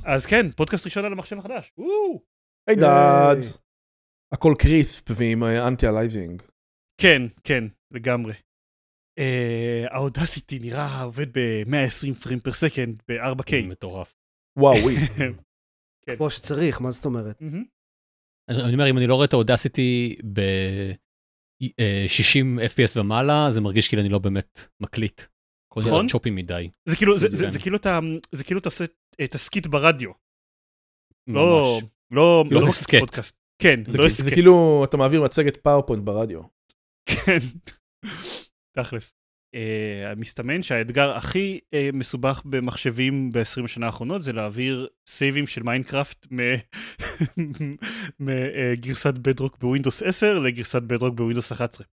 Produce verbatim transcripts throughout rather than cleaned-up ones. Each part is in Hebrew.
אז כן, פודקאסט ראשון על המחשב החדש. היי דאד. הכל קריספ ועם אנטי-אלייזינג. כן, כן, לגמרי. האודסיטי נראה עובד ב-מאה ועשרים פריים פר סקנד ב-ארבע קיי. מטורף. וואו, וואי. כמו שצריך, מה זאת אומרת? אני אומר, אם אני לא רואה את האודסיטי ב-שישים אף פי אס ומעלה, זה מרגיש כאילו אני לא באמת מקליט. נכון? צ'ופי מדי. זה כאילו, זה כאילו אתה עושה תסקית ברדיו. לא, לא, לא הסקט. כן, לא הסקט. זה כאילו אתה מעביר מצגת פאורפוינט ברדיו. כן, תכלס. מסתמן שהאתגר הכי מסובך במחשבים ב-עשרים השנה האחרונות זה להעביר סייבים של מיינקראפט מגרסת בדרוק בווינדוס עשר לגרסת בדרוק בווינדוס אחת עשרה.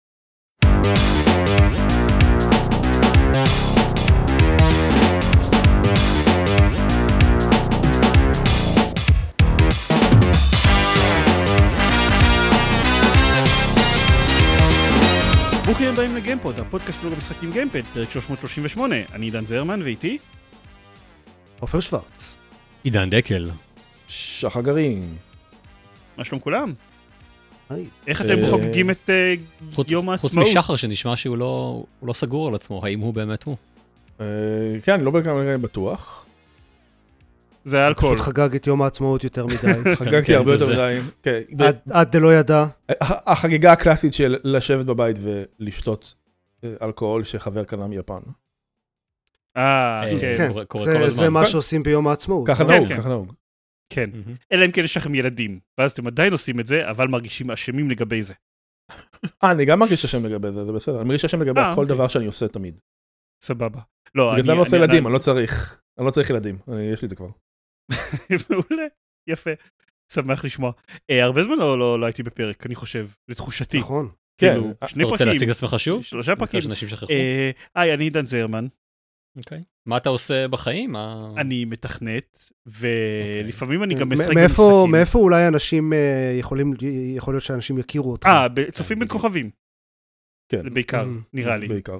ברוכים הבאים לגיימפוד, הפודקאסט לוג המשחקים גיימפד, פרק שלוש מאות שלושים ושמונה. אני עידן זרמן, ואיתי? עופר שוורץ. עידן דקל. שחר גרעין. מה שלום כולם? היי. איך אתם חוגגים את יום העצמאות? חוץ משחר שנשמע שהוא לא סגור על עצמו, האם הוא באמת הוא? כן, אני לא בטוח. זה היה אלכוהול. פשוט חגג את יום העצמאות יותר מדי. חגגתי הרבה יותר מדי. עד דלא ידע. החגיגה הקלאסית של לשבת בבית ולשתות אלכוהול שחבר קנה מיפן. אה, כן. זה מה שעושים ביום העצמאות. ככה נהוג, ככה נהוג. כן. אלא אם כן יש לכם ילדים, ואז אתם עדיין עושים את זה, אבל מרגישים אשמים לגבי זה. אה, אני גם מרגיש אשם לגבי זה, זה בסדר. אני מרגיש אשם לגבי כל דבר שאני עושה תמיד. סבבה. בגלל זה אני לא עושה ילדים, אני לא צריך. אני לא צריך ילדים, יש לי את זה כבר. מעולה, יפה, שמח לשמוע. הרבה זמן לא הייתי בפרק, אני חושב, לתחושתי. נכון. כן. אתה רוצה להציג עצמך שוב? שלושה פרקים. היי, אני עידן זרמן. אוקיי. מה אתה עושה בחיים? אני מתכנת, ולפעמים אני גם משחק במשחקים. מאיפה אולי אנשים יכולים, יכול להיות שאנשים יכירו אותך? אה, צופים בין כוכבים. כן. בעיקר, נראה לי. בעיקר.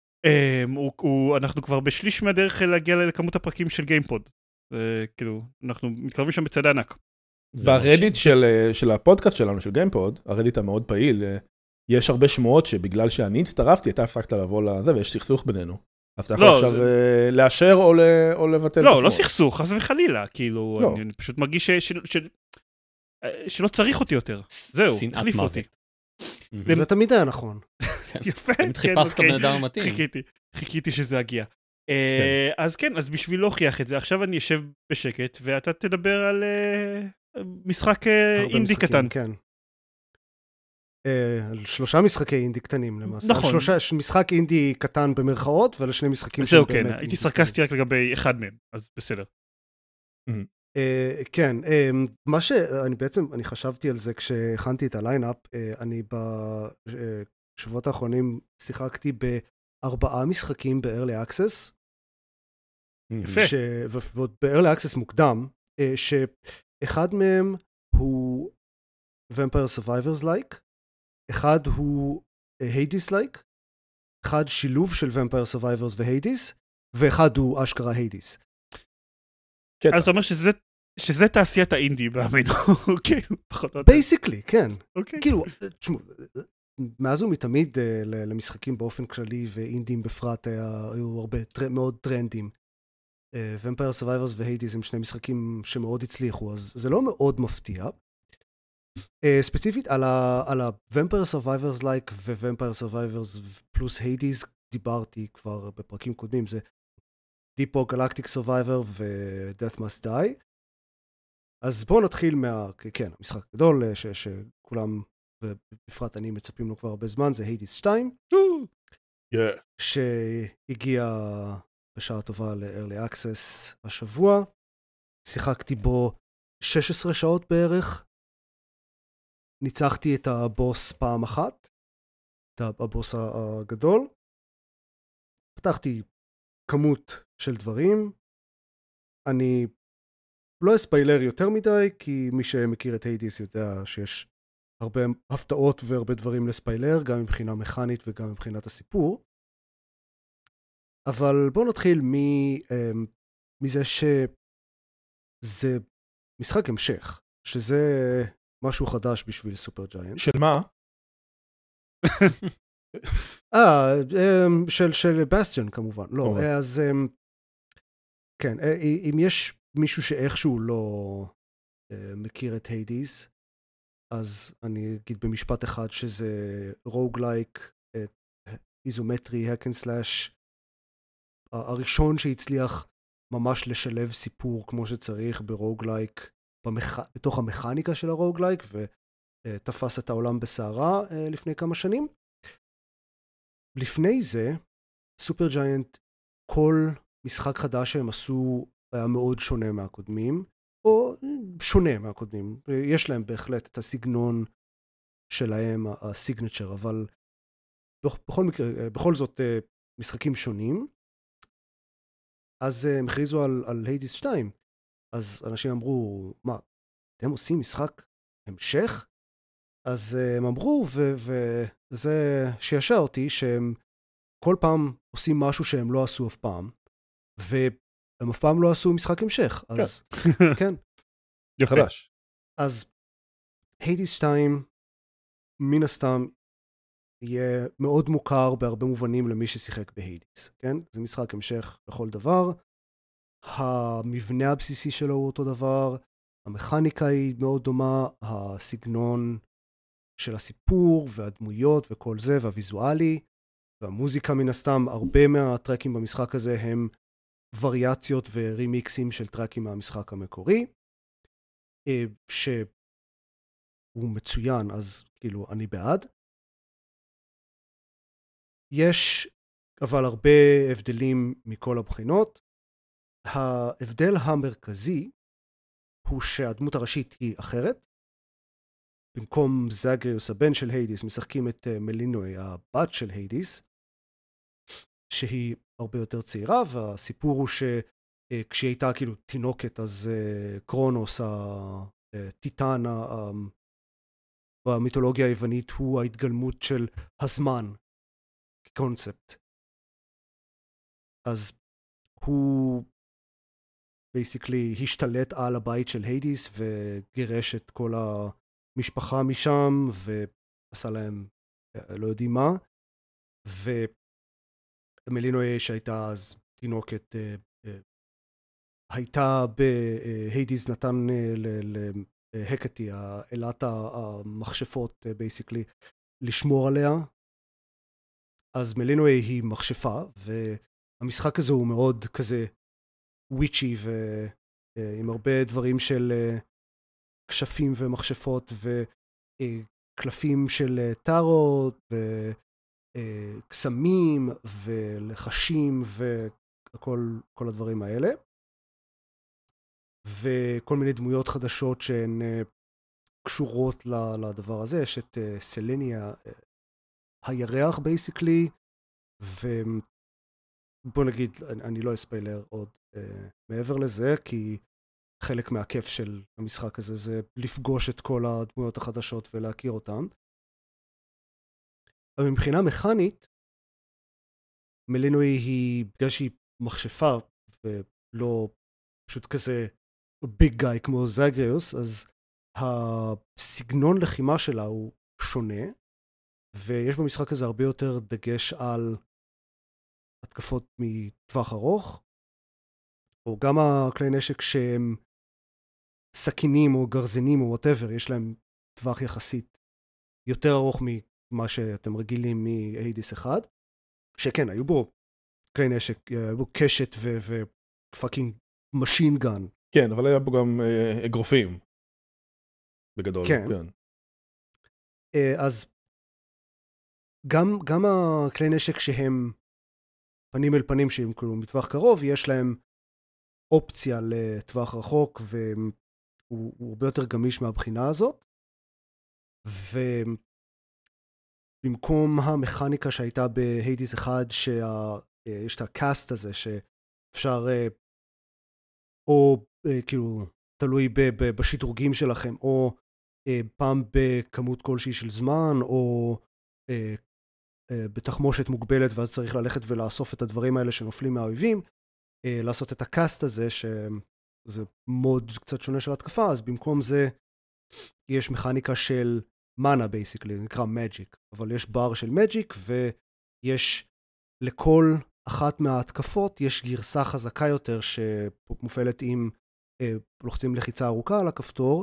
אנחנו כבר בשליש מהדרך להגיע לכמות הפרקים של גיימפוד. כאילו, אנחנו מתקרבים שם בצד הענק. ברדיט של הפודקאסט שלנו, של גיימפוד, הרדיט המאוד פעיל, יש הרבה שמועות שבגלל שאני הצטרפתי, אתה הפסקת לבוא לזה, ויש סכסוך בינינו. אז אתה יכול עכשיו לאשר או לבטל. לא, לא סכסוך, אז וחלילה, כאילו, אני פשוט מרגיש שלא צריך אותי יותר. זהו, תחליף אותי. זה תמיד היה נכון. יפה, תמיד חיפשת בן אדם מתאים. חיכיתי, חיכיתי שזה יגיע. אז כן, אז בשביל להוכיח את זה, עכשיו אני אשב בשקט, ואתה תדבר על משחק אינדי קטן. כן. על שלושה משחקי אינדי קטנים למעשה. נכון. משחק אינדי קטן במרכאות, ולשני משחקים זהו, כן, הייתי סרקסטי רק לגבי אחד מהם, אז בסדר. כן, מה שאני בעצם, אני חשבתי על זה כשהכנתי את הליינאפ, אני בשבועות האחרונים שיחקתי בארבעה משחקים ב-Early Access, יפה. ועוד ב-Early Access מוקדם, שאחד מהם הוא Vampire Survivors like, אחד הוא Hades like, אחד שילוב של Vampire Survivors ו-Hades, ואחד הוא אשכרה Hades. אז אתה אומר שזה תעשיית האינדי, באמינו, אוקיי, פחות או יותר. בייסיקלי, כן. אוקיי. כאילו, תשמעו, מאז ומתמיד למשחקים באופן כללי, ואינדים בפרט היו הרבה מאוד טרנדים. Vampire Survivors ו-Hades הם שני משחקים שמאוד הצליחו, אז זה לא מאוד מפתיע. ספציפית על ה-Vampire Survivors like ו-Vampire Survivors פלוס Hades דיברתי כבר בפרקים קודמים, זה Deep Rock Galactic Survivor ו-Death Must Die. אז בואו נתחיל מה, כן, המשחק הגדול שכולם, ובפרט אני מצפים לו כבר הרבה זמן, זה Hades שתיים, שהגיע בשעה טובה ל-Early Access השבוע. שיחקתי בו שש עשרה שעות בערך. ניצחתי את הבוס פעם אחת, את הבוס הגדול. פתחתי כמות של דברים. אני לא אספיילר יותר מדי, כי מי שמכיר את Hades יודע שיש הרבה הפתעות והרבה דברים לספיילר, גם מבחינה מכנית וגם מבחינת הסיפור. אבל בואו נתחיל מזה ש... זה משחק המשך, שזה משהו חדש בשביל סופר ג'יינט. של מה? אה, של, של בסטיון כמובן. לא, אז כן, אם יש מישהו שאיכשהו לא מכיר את היידיס, אז אני אגיד במשפט אחד שזה רוגלייק, איזומטרי, האק אנד סלאש, הראשון שהצליח ממש לשלב סיפור כמו שצריך ברוגלייק, במח... בתוך המכניקה של הרוגלייק, ותפס את העולם בסערה לפני כמה שנים. לפני זה, סופר ג'יינט, כל משחק חדש שהם עשו היה מאוד שונה מהקודמים, או שונה מהקודמים. יש להם בהחלט את הסגנון שלהם, הסיגנצ'ר, אבל בכל מקרה, בכל זאת משחקים שונים. אז הם הכריזו על, על היידיס שתיים. אז אנשים אמרו, מה, אתם עושים משחק המשך? אז הם אמרו, ו- וזה שישע אותי, שהם כל פעם עושים משהו שהם לא עשו אף פעם, והם אף פעם לא עשו משחק המשך. אז כן. יפה. חדש. אז היידיס שתיים, מן הסתם, יהיה מאוד מוכר בהרבה מובנים למי ששיחק בהיידיס, כן? זה משחק המשך לכל דבר. המבנה הבסיסי שלו הוא אותו דבר, המכניקה היא מאוד דומה, הסגנון של הסיפור והדמויות וכל זה, והוויזואלי, והמוזיקה מן הסתם, הרבה מהטרקים במשחק הזה הם וריאציות ורימיקסים של טרקים מהמשחק המקורי, שהוא מצוין, אז כאילו אני בעד. יש אבל הרבה הבדלים מכל הבחינות. ההבדל המרכזי הוא שהדמות הראשית היא אחרת. במקום זאגריוס, הבן של היידיס, משחקים את מלינוי, הבת של היידיס, שהיא הרבה יותר צעירה, והסיפור הוא שכשהיא הייתה כאילו תינוקת, אז קרונוס, הטיטן במיתולוגיה היוונית, הוא ההתגלמות של הזמן, כקונספט. אז הוא basically השתלט על הבית של היידיס וגירש את כל המשפחה משם ועשה להם לא יודעים מה, ומלינוי שהייתה אז תינוקת הייתה בהיידיס, נתן להקטי, אלת המכשפות basically לשמור עליה. אז מלינוי היא מכשפה, והמשחק הזה הוא מאוד כזה וויצ'י, ועם הרבה דברים של כשפים ומכשפות, וקלפים של טארו, וקסמים, ולחשים, וכל כל הדברים האלה. וכל מיני דמויות חדשות שהן קשורות לדבר הזה. יש את סלניה, הירח בייסיקלי, ובוא נגיד, אני, אני לא אספיילר עוד uh, מעבר לזה, כי חלק מהכיף של המשחק הזה זה לפגוש את כל הדמויות החדשות ולהכיר אותן. אבל מבחינה מכנית, מלינוי היא, בגלל שהיא מכשפה ולא פשוט כזה ביג גאי כמו זאגריוס, אז הסגנון לחימה שלה הוא שונה, ויש במשחק הזה הרבה יותר דגש על התקפות מטווח ארוך, או גם הכלי נשק שהם סכינים או גרזנים או whatever, יש להם טווח יחסית יותר ארוך ממה שאתם רגילים מ-היידיס אחד, שכן, היו בו כלי נשק, היו בו קשת ופאקינג משין גן. כן, אבל היה בו גם אה, אגרופים, בגדול. כן. כן. אה, אז גם, גם הכלי נשק שהם פנים אל פנים, שהם כאילו מטווח קרוב, יש להם אופציה לטווח רחוק, והוא הוא הרבה יותר גמיש מהבחינה הזאת. ובמקום המכניקה שהייתה בהיידיס אחד, שיש את הקאסט הזה, שאפשר, או כאילו, תלוי בשדרוגים שלכם, או פעם בכמות כלשהי של זמן, או בתחמושת מוגבלת, ואז צריך ללכת ולאסוף את הדברים האלה שנופלים מהאויבים, לעשות את הקאסט הזה, זה מוד קצת שונה של התקפה, אז במקום זה יש מכניקה של מנה בייסיקלי, נקרא מג'יק, אבל יש בר של מג'יק, ויש לכל אחת מההתקפות, יש גרסה חזקה יותר שמופעלת עם לוחצים לחיצה ארוכה על הכפתור,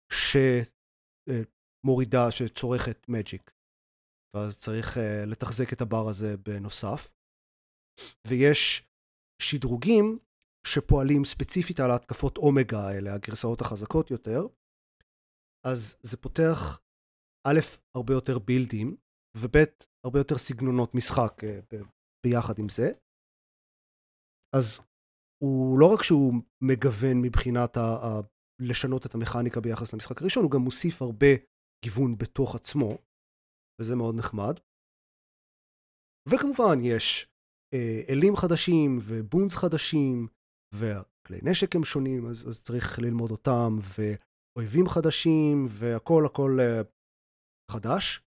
שמורידה, שצורכת מג'יק. ואז צריך לתחזק את הבר הזה בנוסף. ויש שדרוגים שפועלים ספציפית על ההתקפות אומגה האלה, הגרסאות החזקות יותר. אז זה פותח א', הרבה יותר בילדים, וב', הרבה יותר סגנונות משחק ב- ביחד עם זה. אז הוא לא רק שהוא מגוון מבחינת ה- ה- לשנות את המכניקה ביחס למשחק הראשון, הוא גם מוסיף הרבה גיוון בתוך עצמו, וזה מאוד נחמד. וכמובן יש אה, אלים חדשים ובונס חדשים, וכלי נשק הם שונים, אז, אז צריך ללמוד אותם, ואויבים חדשים, והכל הכל אה, חדש.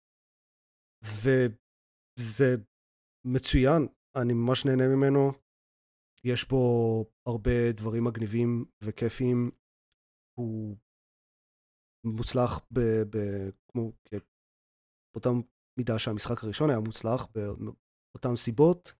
וזה מצוין, אני ממש נהנה ממנו. יש בו הרבה דברים מגניבים וכיפים. הוא מוצלח ב, ב, כמו, באותם מידה שהמשחק הראשון היה מוצלח, באותם סיבות.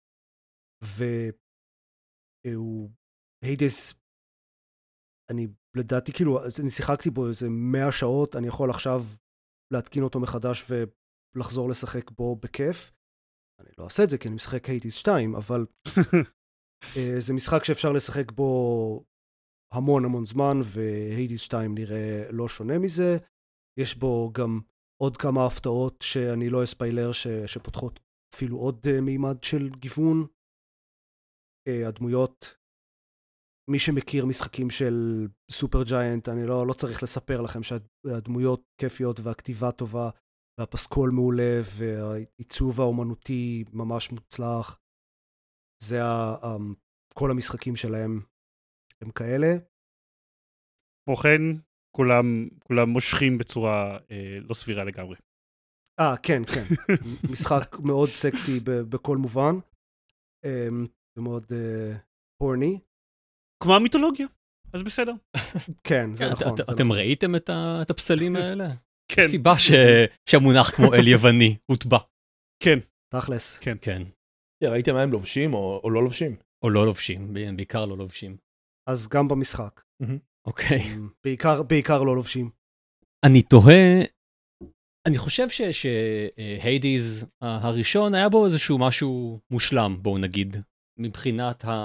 והוא, היידס, אני לדעתי כאילו, אני שיחקתי בו איזה מאה שעות, אני יכול עכשיו להתקין אותו מחדש ולחזור לשחק בו בכיף. אני לא אעשה את זה כי אני משחק היידיס שתיים, אבל זה משחק שאפשר לשחק בו המון המון זמן, והיידיס שתיים נראה לא שונה מזה. יש בו גם עוד כמה הפתעות שאני לא אספיילר, ש... שפותחות אפילו עוד מימד של גיוון. הדמויות, מי שמכיר משחקים של סופר ג'יינט, אני לא, לא צריך לספר לכם שהדמויות כיפיות והכתיבה טובה, והפסקול מעולה, והעיצוב האומנותי ממש מוצלח. זה ה, כל המשחקים שלהם הם כאלה. כמו כן, כולם, כולם מושכים בצורה אה, לא סבירה לגמרי. אה, כן, כן. משחק מאוד סקסי ב- בכל מובן. ומאוד פורני. כמו המיתולוגיה, אז בסדר. כן, זה נכון. אתם ראיתם את הפסלים האלה? כן. סיבה שהמונח כמו אל יווני הוטבע. כן. תכלס. כן. כן. ראיתם מה הם לובשים או לא לובשים? או לא לובשים, בעיקר לא לובשים. אז גם במשחק. אוקיי. בעיקר לא לובשים. אני תוהה, אני חושב שהיידיז הראשון היה בו איזשהו משהו מושלם, בואו נגיד, מבחינת ה...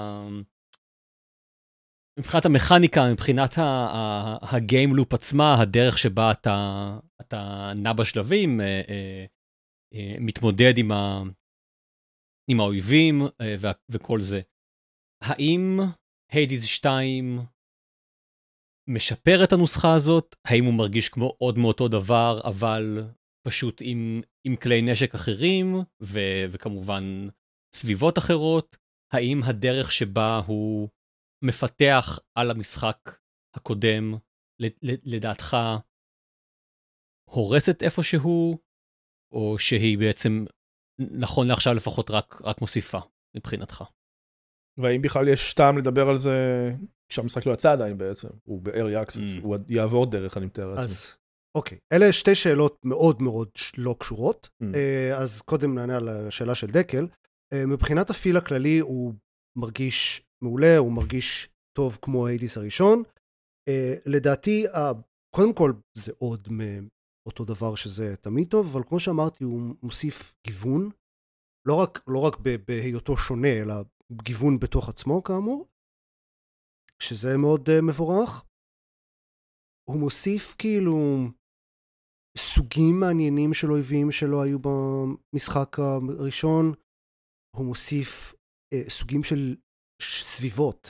מבחינת המכניקה, מבחינת הגיים לופ עצמה, הדרך שבה אתה, אתה נע בשלבים, מתמודד עם, ה, עם האויבים וכל זה. האם היידיז שתיים משפר את הנוסחה הזאת? האם הוא מרגיש כמו עוד מאותו דבר, אבל פשוט עם, עם כלי נשק אחרים, ו, וכמובן סביבות אחרות? האם הדרך שבה הוא מפתח על המשחק הקודם, לדעתך, הורסת איפשהו, או שהיא בעצם, נכון לעכשיו לפחות רק, רק מוסיפה, מבחינתך? והאם בכלל יש טעם לדבר על זה, כשהמשחק לא יצא עדיין בעצם, הוא ב-Early Access, הוא יעבור דרך, אני מתאר לעצמי. אז, אוקיי, אלה שתי שאלות מאוד מאוד לא קשורות, אז קודם נענה על השאלה של דקל. מבחינת הפיל הכללי הוא מרגיש מעולה, הוא מרגיש טוב כמו היידיס הראשון. לדעתי, קודם כל זה עוד מאותו דבר שזה תמיד טוב, אבל כמו שאמרתי, הוא מוסיף גיוון, לא רק, לא רק בהיותו שונה, אלא גיוון בתוך עצמו כאמור, שזה מאוד מבורך. הוא מוסיף כאילו סוגים מעניינים של אויבים שלא היו במשחק הראשון, הוא מוסיף אה, סוגים של סביבות,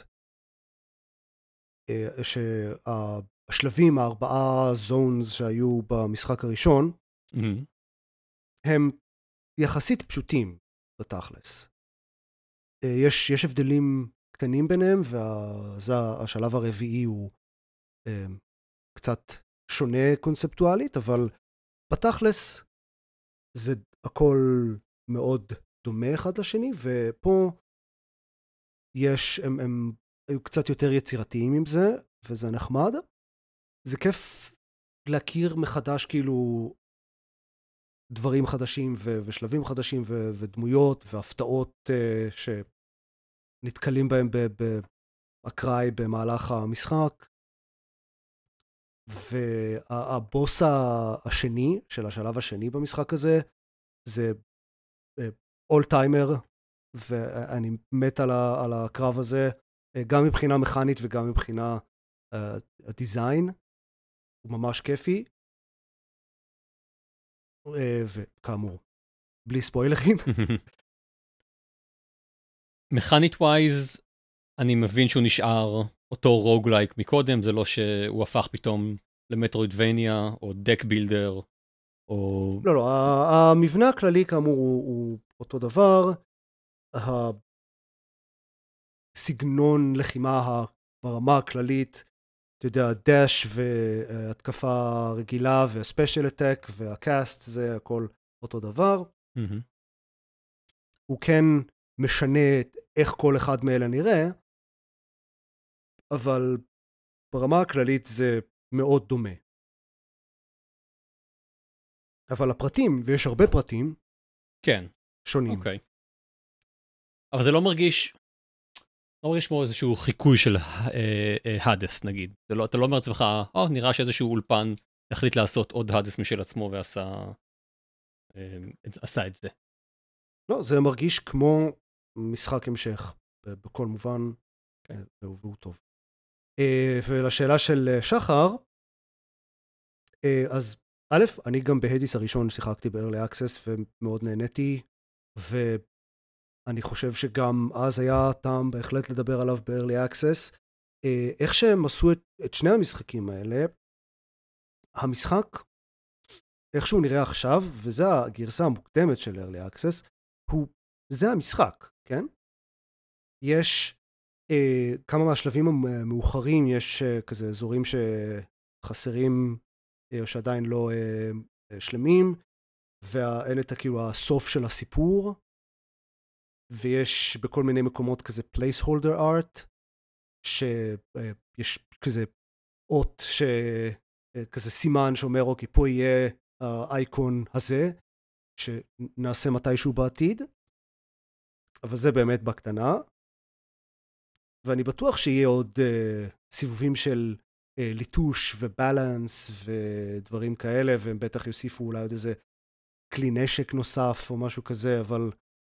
אה, שהשלבים, הארבעה זונס שהיו במשחק הראשון, mm-hmm. הם יחסית פשוטים בתכלס. אה, יש, יש הבדלים קטנים ביניהם, והשלב הרביעי הוא אה, קצת שונה קונספטואלית, אבל בתכלס זה הכל מאוד דומה אחד לשני, ופה יש, הם, הם היו קצת יותר יצירתיים עם זה, וזה נחמד. זה כיף להכיר מחדש כאילו דברים חדשים ו- ושלבים חדשים ו- ודמויות והפתעות uh, שנתקלים בהם באקראי במהלך המשחק. והבוס השני של השלב השני במשחק הזה זה אול טיימר, ואני מת על, ה- על הקרב הזה, גם מבחינה מכנית וגם מבחינה uh, הדיזיין. הוא ממש כיפי. וכאמור, בלי ספוילרים. מכנית ווייז, אני מבין שהוא נשאר אותו רוגלייק מקודם, זה לא שהוא הפך פתאום למטרוידבניה או דק בילדר, או... לא, לא, המבנה הכללי כאמור הוא, הוא אותו דבר. הסגנון לחימה ברמה הכללית, אתה יודע, דש והתקפה רגילה והספיישל אטק והקאסט, זה הכל אותו דבר. Mm-hmm. הוא כן משנה איך כל אחד מאלה נראה, אבל ברמה הכללית זה מאוד דומה. אבל הפרטים, ויש הרבה פרטים, כן. שונים. אוקיי. אבל זה לא מרגיש... לא מרגיש כמו איזשהו חיקוי של הדס, נגיד. לא, אתה לא אומר לעצמך, או, נראה שאיזשהו אולפן החליט לעשות עוד הדס משל עצמו ועשה עשה את זה. לא, זה מרגיש כמו משחק המשך, בכל מובן, okay. והוא טוב. ולשאלה של שחר, אז א', אני גם בהדיס הראשון שיחקתי ב-Early Access ומאוד נהניתי, ו... אני חושב שגם אז היה טעם בהחלט לדבר עליו ב-Early Access. איך שהם עשו את, את שני המשחקים האלה, המשחק, איך שהוא נראה עכשיו, וזה הגרסה המוקדמת של Early Access, הוא, זה המשחק, כן? יש אה, כמה מהשלבים המאוחרים, יש אה, כזה אזורים שחסרים, אה, או שעדיין לא אה, שלמים, ואין את כאילו הסוף של הסיפור, ויש בכל מיני מקומות כזה placeholder art, שיש כזה אות, כזה סימן שאומר, אוקיי, פה יהיה האייקון הזה, שנעשה מתישהו בעתיד, אבל זה באמת בקטנה, ואני בטוח שיהיה עוד uh, סיבובים של uh, ליטוש ובלנס ודברים כאלה, והם בטח יוסיפו אולי עוד איזה כלי נשק נוסף או משהו כזה, אבל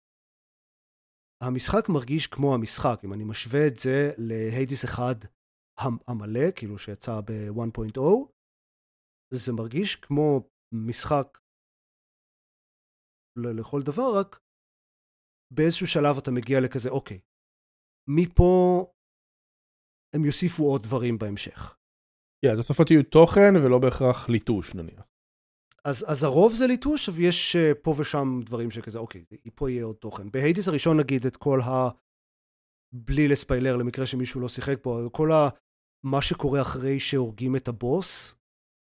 המשחק מרגיש כמו המשחק. אם אני משווה את זה להיידיס אחד המלא, כאילו שיצא ב-אחת נקודה אפס, זה מרגיש כמו משחק לכל דבר, רק באיזשהו שלב אתה מגיע לכזה, אוקיי, מפה הם יוסיפו עוד דברים בהמשך. כן, התוספות יהיו תוכן ולא בהכרח ליטוש נניח. אז, אז הרוב זה ליטוש, אבל יש פה ושם דברים שכזה, אוקיי, פה יהיה עוד תוכן. בהיידיס הראשון נגיד את כל ה... בלי לספיילר למקרה שמישהו לא שיחק פה, כל ה... מה שקורה אחרי שהורגים את הבוס,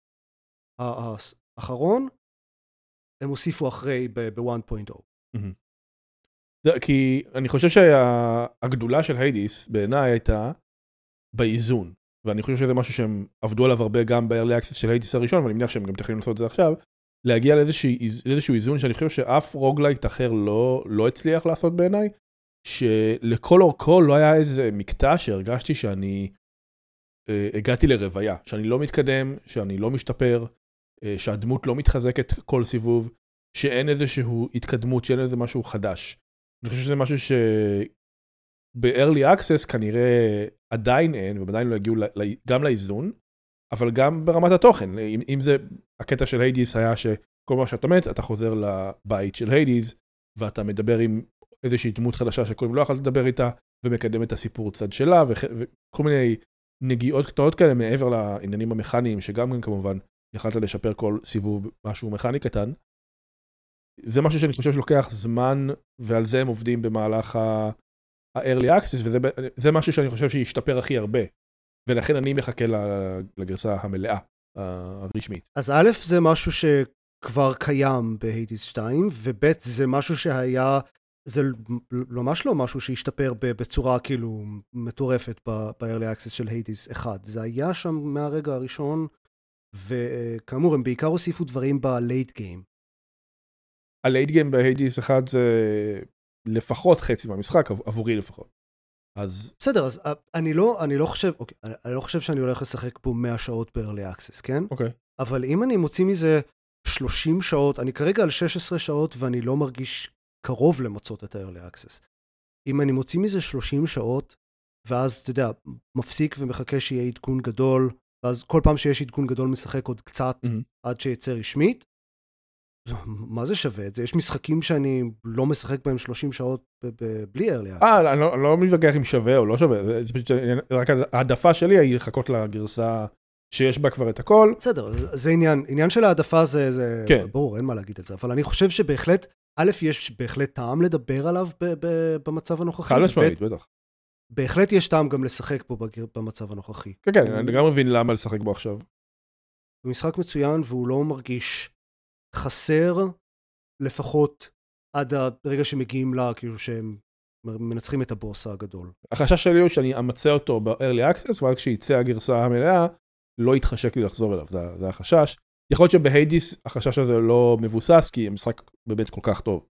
האחרון, הם הוסיפו אחרי ב-אחת נקודה אפס. זה, כי אני חושב שהגדולה של היידיס בעיניי הייתה באיזון, ואני חושב שזה משהו שהם עבדו עליו הרבה גם ב-Early Access של היידיס הראשון, ואני מניח שהם גם תכלים לעשות את זה עכשיו, להגיע לאיזשהו איזון שאני חושב שאף רוגלייט אחר לא, לא הצליח לעשות בעיניי, שלכל אורכו לא היה איזה מקטע שהרגשתי שאני אה, הגעתי לרוויה, שאני לא מתקדם, שאני לא משתפר, אה, שהדמות לא מתחזקת כל סיבוב, שאין איזשהו התקדמות, שאין איזה משהו חדש. אני חושב שזה משהו שב-Early Access כנראה עדיין אין, ועדיין לא הגיעו גם לאיזון, אבל גם ברמת התוכן. אם, אם זה, הקטע של היידיס היה שכל מה שאתה מת, אתה חוזר לבית של היידיס, ואתה מדבר עם איזושהי דמות חדשה שקודם לא יכולת לדבר איתה, ומקדם את הסיפור צד שלה, וכל מיני נגיעות קטעות כאלה מעבר לעניינים המכניים, שגם כמובן יכלת לשפר כל סיבוב משהו מכני קטן. זה משהו שאני חושב שלוקח זמן, ועל זה הם עובדים במהלך ה-Early Access, וזה משהו שאני חושב שישתפר הכי הרבה, ולכן אני מחכה לגרסה המלאה, הרשמית. אז א', זה משהו שכבר קיים בהיידיס שתיים, וב' זה משהו שהיה זה ממש לא משהו שהשתפר בצורה כאילו מטורפת ב-Early Access של היידיס אחד. זה היה שם מהרגע הראשון, וכאמור, הם בעיקר הוסיפו דברים ב-Late Game. ה-Late Game בהיידיס אחד זה לפחות חצי מהמשחק, עבורי לפחות. אז... בסדר, אז אני לא, אני לא חושב, אוקיי, אני לא חושב שאני הולך לשחק פה מאה שעות ב-Early Access, כן? אוקיי. אבל אם אני מוציא מזה שלושים שעות, אני כרגע על שש עשרה שעות ואני לא מרגיש קרוב למצות את ה-Early Access. אם אני מוציא מזה שלושים שעות, ואז, אתה יודע, מפסיק ומחכה שיהיה עדכון גדול, ואז כל פעם שיש עדכון גדול משחק עוד קצת mm-hmm. עד שיצא רשמית, מה זה שווה את זה? יש משחקים שאני לא משחק בהם שלושים שעות בלי Early Access. אה, אני לא, אני לא מתווכח אם שווה או לא שווה, זה, זה פשוט, רק העדפה שלי היא לחכות לגרסה שיש בה כבר את הכל. בסדר, זה עניין, עניין של העדפה זה, זה כן. ברור, אין מה להגיד את זה, אבל אני חושב שבהחלט, א', יש בהחלט טעם לדבר עליו ב- ב- במצב הנוכחי. חד משמעית, בטח. בהחלט יש טעם גם לשחק פה במצב הנוכחי. כן, כן, אני גם מבין למה לשחק בו עכשיו. הוא משחק מצוין והוא לא מרגיש חסר, לפחות עד הרגע שמגיעים לה, כאילו שהם מנצחים את הבוס הגדול. החשש שלי הוא שאני אמצא אותו ב-Early Access, ואז כשיצא הגרסה המלאה, לא יתחשק לי לחזור אליו, זה, זה החשש. יכול להיות שבהיידיס החשש הזה לא מבוסס, כי המשחק באמת כל כך טוב.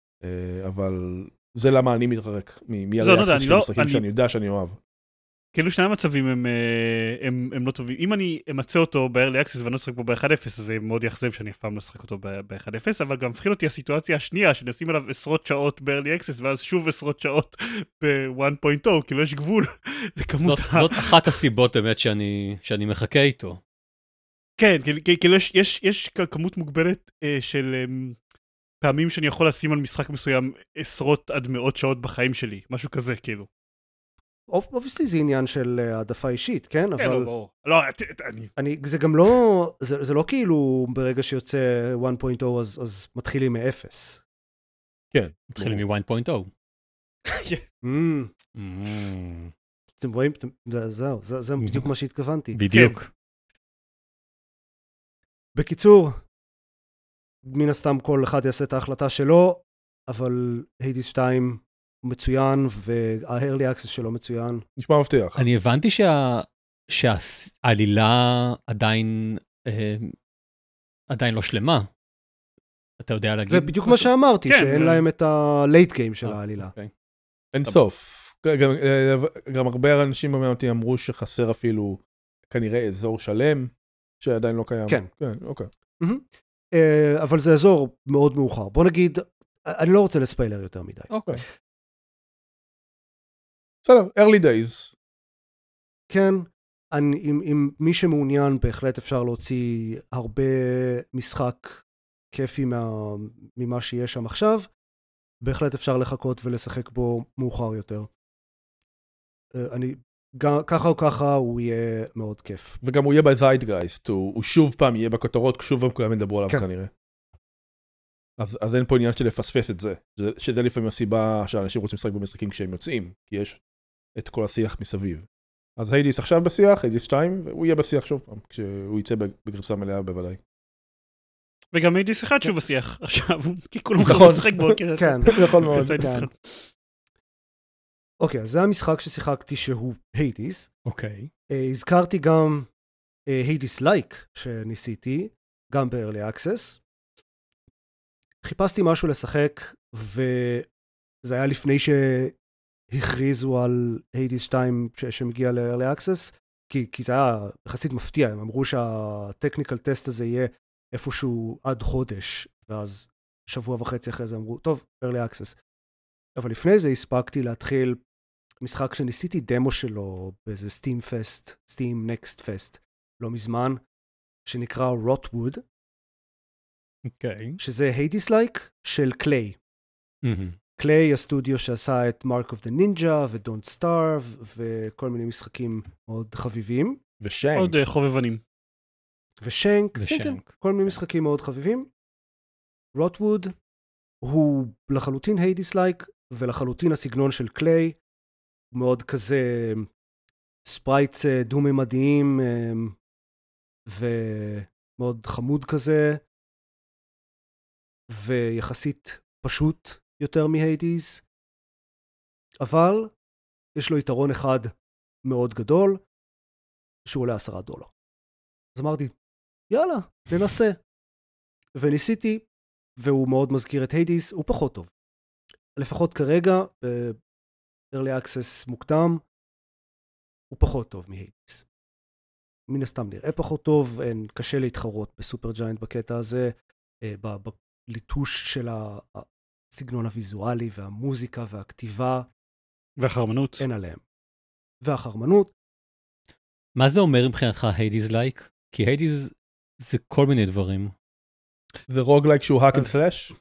אבל זה למה אני מתחרק מ-Early Access של משחקים שאני יודע שאני אוהב. כאילו שני המצבים הם, הם, הם לא טובים. אם אני אמצא אותו ב-Early Access ואני לא שחק בו ב-אחד אפס, אז זה מאוד יחזב שאני אף פעם לא שחק אותו ב-אחד אפס, אבל גם מפחיד אותי הסיטואציה השנייה, שנשים עליו עשרות שעות ב-Early Access, ואז שוב עשרות שעות ב-אחת נקודה אפס, כאילו יש גבול לכמות זאת, ה... זאת אחת הסיבות באמת שאני, שאני מחכה איתו. כן, כאילו יש, יש, יש כמות מוגבלת uh, של um, פעמים שאני יכול לשים על משחק מסוים עשרות עד מאות שעות בחיים שלי, משהו כזה, כאילו. אובייסלי זה עניין של העדפה אישית, כן? כן, אבל... לא, ברור. לא, אני... אני, זה גם לא, זה, זה לא כאילו ברגע שיוצא אחת נקודה אפס אז, אז מתחילים מאפס. כן. מתחילים מ-אחת נקודה אפס. אתם רואים, זהו, זה בדיוק מה שהתכוונתי. בדיוק. בקיצור, מן הסתם כל אחד יעשה את ההחלטה שלו, אבל היידיס שתיים מצוין, וה-Early Access שלו מצוין. נשמע מבטיח. אני הבנתי שהעלילה עדיין עדיין לא שלמה. אתה יודע להגיד? זה בדיוק מה שאמרתי, שאין להם את ה-late game של העלילה. אין סוף. גם הרבה אנשים במאותי אמרו שחסר אפילו כנראה אזור שלם, שעדיין לא קיים. כן. כן, אוקיי. אבל זה אזור מאוד מאוחר. בוא נגיד, אני לא רוצה לספיילר יותר מדי. אוקיי. בסדר, early days. כן, אני, עם, עם מי שמעוניין בהחלט אפשר להוציא הרבה משחק כיפי מה, ממה שיש שם עכשיו. בהחלט אפשר לחכות ולשחק בו מאוחר יותר. אני, ככה או ככה הוא יהיה מאוד כיף. וגם הוא יהיה בזייטגייסט, הוא, הוא שוב פעם יהיה בכותרות, שוב פעם כולם ידברו עליו כן. כנראה. אז, אז אין פה עניין של לפספס את זה, שזה לפעמים הסיבה שאנשים רוצים לשחק במשחקים כשהם יוצאים, כי יש את כל השיח מסביב. אז היידיס עכשיו בשיח, היידיס שתיים, והוא יהיה בשיח שוב פעם, כשהוא יצא בגרסה מלאה בוודאי. וגם היידיס אחד שוב בשיח עכשיו, כי כולם חייבים לשחק בו. כן, יכול מאוד. אוקיי, אז זה המשחק ששיחקתי שהוא היידיס. אוקיי. הזכרתי גם היידיס לייק שניסיתי, גם ב-Early Access. חיפשתי משהו לשחק, וזה היה לפני שהכריזו על היידיס שתיים שמגיע ל-Early Access, כי, כי זה היה יחסית מפתיע, הם אמרו שהטכניקל טסט הזה יהיה איפשהו עד חודש, ואז שבוע וחצי אחרי זה אמרו, טוב, Early Access. אבל לפני זה הספקתי להתחיל משחק שניסיתי דמו שלו באיזה סטים פסט, סטים נקסט פסט, לא מזמן, שנקרא רוטווד, אוקיי. שזה היידיס לייק של קליי. קליי, הסטודיו שעשה את Mark of the Ninja ו-Don't Starve וכל מיני משחקים מאוד חביבים. ושנק. עוד חובבנים. ושנק. כן, כן, כל מיני משחקים מאוד חביבים. רוטווד הוא לחלוטין היידיס לייק ולחלוטין הסגנון של קליי. הוא מאוד כזה ספרייטס דו-ממדיים ומאוד חמוד כזה. ויחסית פשוט יותר מהיידיז, אבל יש לו יתרון אחד מאוד גדול, שהוא עולה עשרה דולר. אז אמרתי, יאללה, ננסה. וניסיתי, והוא מאוד מזכיר את היידיז, הוא פחות טוב. לפחות כרגע, ב-Early Access מוקדם, הוא פחות טוב מהיידיז. מן הסתם נראה פחות טוב, אין, קשה להתחרות בסופר ג'יינט בקטע הזה, בליטוש של הסגנון הוויזואלי והמוזיקה והכתיבה. והחרמנות. אין עליהם. והחרמנות. מה זה אומר מבחינתך היידיז לייק? כי היידיז זה כל מיני דברים. זה רוגלייק שהוא hack and slash?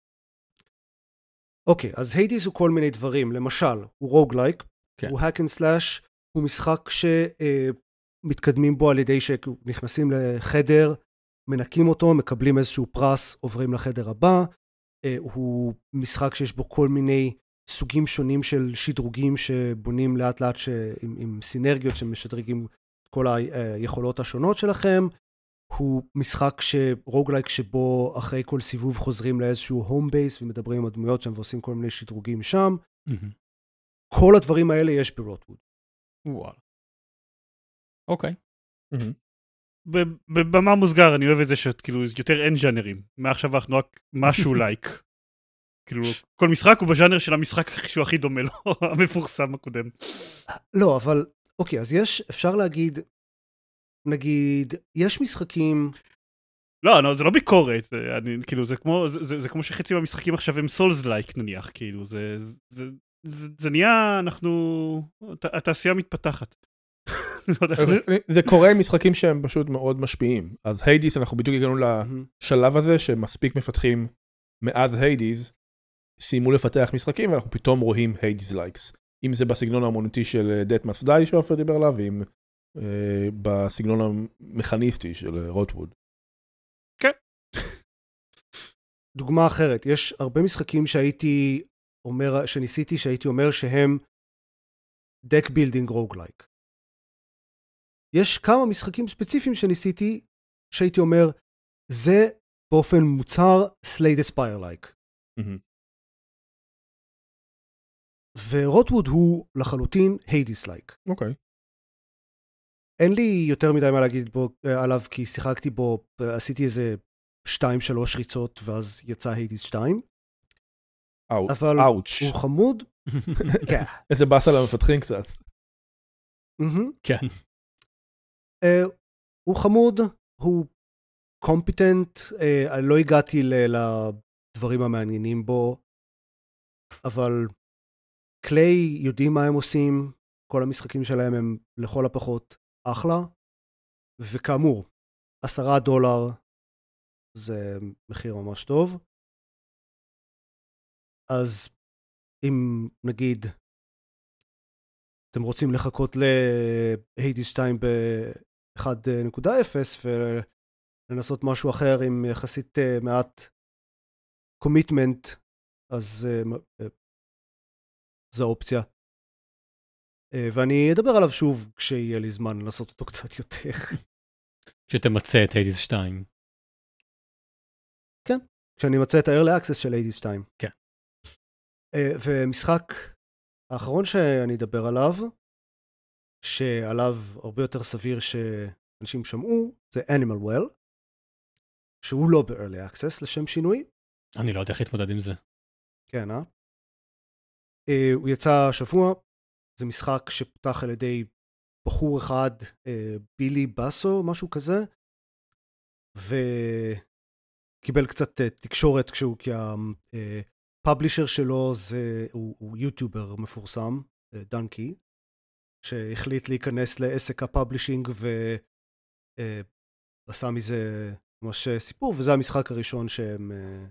אוקיי, אז היידיז הוא כל מיני דברים. למשל, הוא רוגלייק, כן. הוא hack and slash, הוא משחק שמתקדמים בו על ידי שנכנסים לחדר, מנקים אותו, מקבלים איזשהו פרס, עוברים לחדר הבא. הוא משחק שיש בו כל מיני סוגים שונים של שדרוגים שבונים לאט לאט ש... עם, עם סינרגיות שמשדרגים כל היכולות השונות שלכם. הוא משחק שרוגלייק שבו אחרי כל סיבוב חוזרים לאיזשהו הום בייס ומדברים עם הדמויות שם ועושים כל מיני שדרוגים שם. Mm-hmm. כל הדברים האלה יש ברוטווד. וואלה. אוקיי. Mm-hmm. במה מוסגר, אני אוהב את זה שכאילו יותר אין ז'אנרים. מעכשיו אנחנו רק משהו לייק. כאילו, כל משחק הוא בז'אנר של המשחק שהוא הכי דומה לו, המפורסם הקודם. לא, אבל, אוקיי, אז יש, אפשר להגיד, נגיד, יש משחקים... לא, לא, זה לא ביקורת, זה, אני, כאילו, זה כמו, זה, זה, זה כמו שחצי מהמשחקים עכשיו הם סולס לייק נניח, כאילו, זה, זה, זה, זה, זה נהיה, אנחנו, התעשייה מתפתחת. זה קורה עם משחקים שהם פשוט מאוד משפיעים. אז היידיז, אנחנו בדיוק הגענו לשלב הזה שמספיק מפתחים מאז היידיז, סיימו לפתח משחקים ואנחנו פתאום רואים היידיז לייקס. אם זה בסגנון האמנותי של Death Must Die שעופר דיבר עליו, ואם אה, בסגנון המכניסטי של רוטווד. כן. דוגמה אחרת, יש הרבה משחקים שהייתי אומר, שניסיתי שהייתי אומר שהם deck building roguelike. יש כמה משחקים ספציפיים שניסיתי שהייתי אומר, זה באופן מוצהר Slay the Spire like. Mm-hmm. ורוטווד הוא לחלוטין היידיס לייק. אוקיי. Okay. אין לי יותר מדי מה להגיד בו, עליו, כי שיחקתי בו, עשיתי איזה שתיים שלוש ריצות, ואז יצא היידיס שתיים. אאוץ'. אבל אאוץ'. הוא חמוד. כן. איזה באסה למפתחים קצת. כן. הוא חמוד, הוא קומפיטנט, לא הגעתי לדברים המעניינים בו, אבל קליי יודעים מה הם עושים, כל המשחקים שלהם הם לכל הפחות אחלה, וכאמור, עשרה דולר זה מחיר ממש טוב. אז אם נגיד אתם רוצים לחכות ל-היידיז שתיים ב-אחת נקודה אפס ולנסות משהו אחר עם יחסית מעט קומיטמנט, אז זו אופציה. ואני אדבר עליו שוב כשיהיה לי זמן לנסות אותו קצת יותר. כשתמצא את היידיז שתיים. כן, כשאני מצא את ה-Early Access של היידיז שתיים. כן. ומשחק האחרון שאני אדבר עליו, שעליו הרבה יותר סביר שאנשים שמעו, זה Animal Well, שהוא לא ב-Early Access לשם שינוי. אני לא יודע איך להתמודד עם זה. כן, אה? הוא יצא שבוע, זה משחק שפותח על ידי בחור אחד, בילי בסו, משהו כזה, וקיבל קצת תקשורת כשהוא, כי הפאבלישר שלו זה, הוא, הוא יוטיובר מפורסם, דנקי, שהחליט להיכנס לעסק הפאבלישינג ועשה מזה ממש סיפור, וזה המשחק הראשון שהם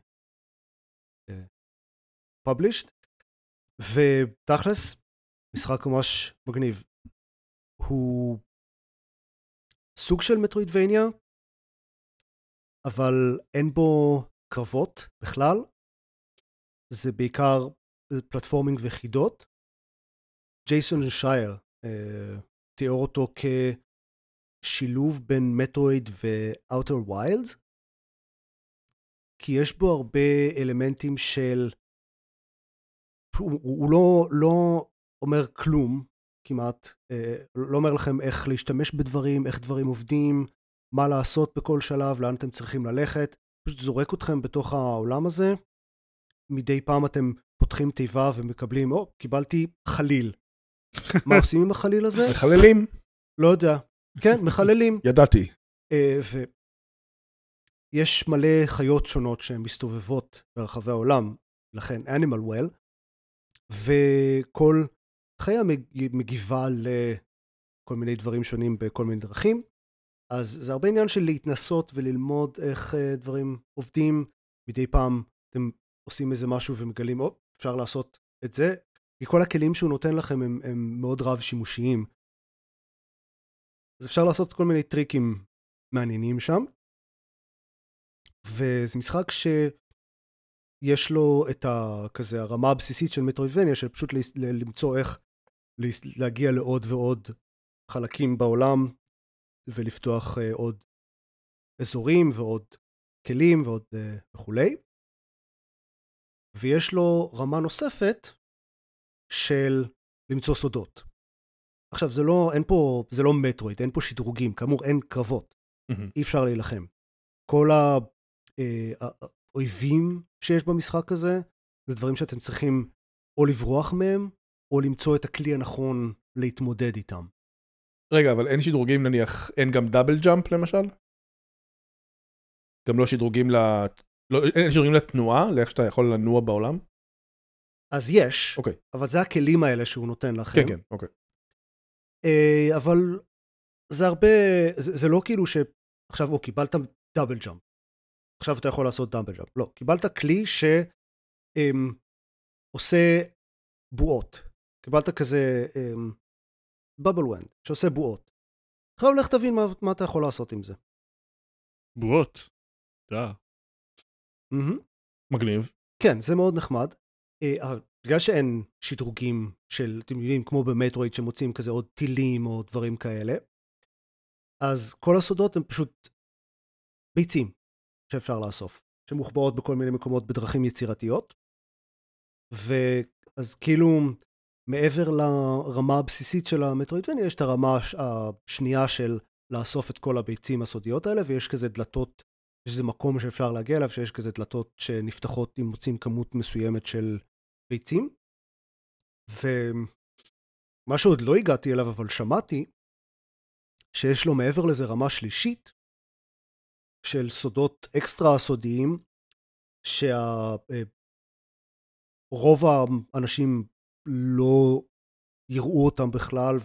פאבלישט, ותכלס, משחק ממש מגניב. הוא סוג של מטרוידבניה, אבל אין בו קרבות בכלל. זה בעיקר פלטפורמינג וחידות. ג'ייסון שייר אה, תיאור אותו כשילוב בין מטרויד ואוטר ויילדס, כי יש בו הרבה אלמנטים של הוא, הוא לא, לא אומר כלום, כמעט, לא אומר לכם איך להשתמש בדברים, איך דברים עובדים, מה לעשות בכל שלב, לאן אתם צריכים ללכת, פשוט זורק אתכם בתוך העולם הזה, מדי פעם אתם פותחים תיבה ומקבלים, או, קיבלתי חליל. מה עושים עם החליל הזה? מחללים. לא יודע. כן, מחללים. ידעתי. ויש מלא חיות שונות שהן מסתובבות ברחבי העולם, לכן Animal Well, וכל חיה מגיבה לכל מיני דברים שונים בכל מיני דרכים, אז זה הרבה עניין של להתנסות וללמוד איך דברים עובדים, מדי פעם אתם עושים איזה משהו ומגלים, או, אפשר לעשות את זה, כי כל הכלים שהוא נותן לכם הם, הם מאוד רב שימושיים, אז אפשר לעשות כל מיני טריקים מעניינים שם, וזה משחק שיש לו את ה, כזה, הרמה הבסיסית של מטרוידבניה, של פשוט למצוא איך להגיע לעוד ועוד חלקים בעולם, ולפתוח עוד אזורים ועוד כלים ועוד וכולי. ויש לו רמה נוספת של למצוא סודות. עכשיו, זה לא, אין פה, זה לא מטרויד, אין פה שדרוגים, כאמור, אין קרבות. Mm-hmm. אי אפשר להילחם. כל האויבים שיש במשחק הזה, זה דברים שאתם צריכים או לברוח מהם, או למצוא את הכלי הנכון להתמודד איתם. רגע, אבל אין שדרוגים, נניח, אין גם דאבל ג'אמפ למשל? גם לא שדרוגים, ל... לא, אין שדרוגים לתנועה, לאיך שאתה יכול לנוע בעולם? אז יש, אוקיי. אבל זה הכלים האלה שהוא נותן לכם. כן, כן, אוקיי. אבל זה הרבה, זה, זה לא כאילו שעכשיו, או, קיבלת דאבל ג'אמפ. עכשיו אתה יכול לעשות דאבל ג'אמפ. לא, קיבלת כלי שעושה בועות. קיבלת כזה בבל ונד, שעושה בועות. עכשיו לך תבין מה, מה אתה יכול לעשות עם זה. בועות? דה. Mm-hmm. מגניב. כן, זה מאוד נחמד. Uh, בגלל שאין שדרוגים של, אתם יודעים, כמו במטרויד שמוצאים כזה עוד טילים או דברים כאלה, אז כל הסודות הם פשוט ביצים שאפשר לאסוף, שמוחבאות בכל מיני מקומות בדרכים יצירתיות, ואז כאילו מעבר לרמה הבסיסית של המטרוידבניה, יש את הרמה השנייה של לאסוף את כל הביצים הסודיות האלה, ויש כזה דלתות, יש איזה מקום שאפשר להגיע אליו, שיש כזה דלתות שנפתחות אם מוצאים כמות מסוימת של ביצים, ומה שעוד לא הגעתי אליו, אבל שמעתי, שיש לו מעבר לזה רמה שלישית, של סודות אקסטרה סודיים, שהרוב האנשים לא יראו אותם בכלל,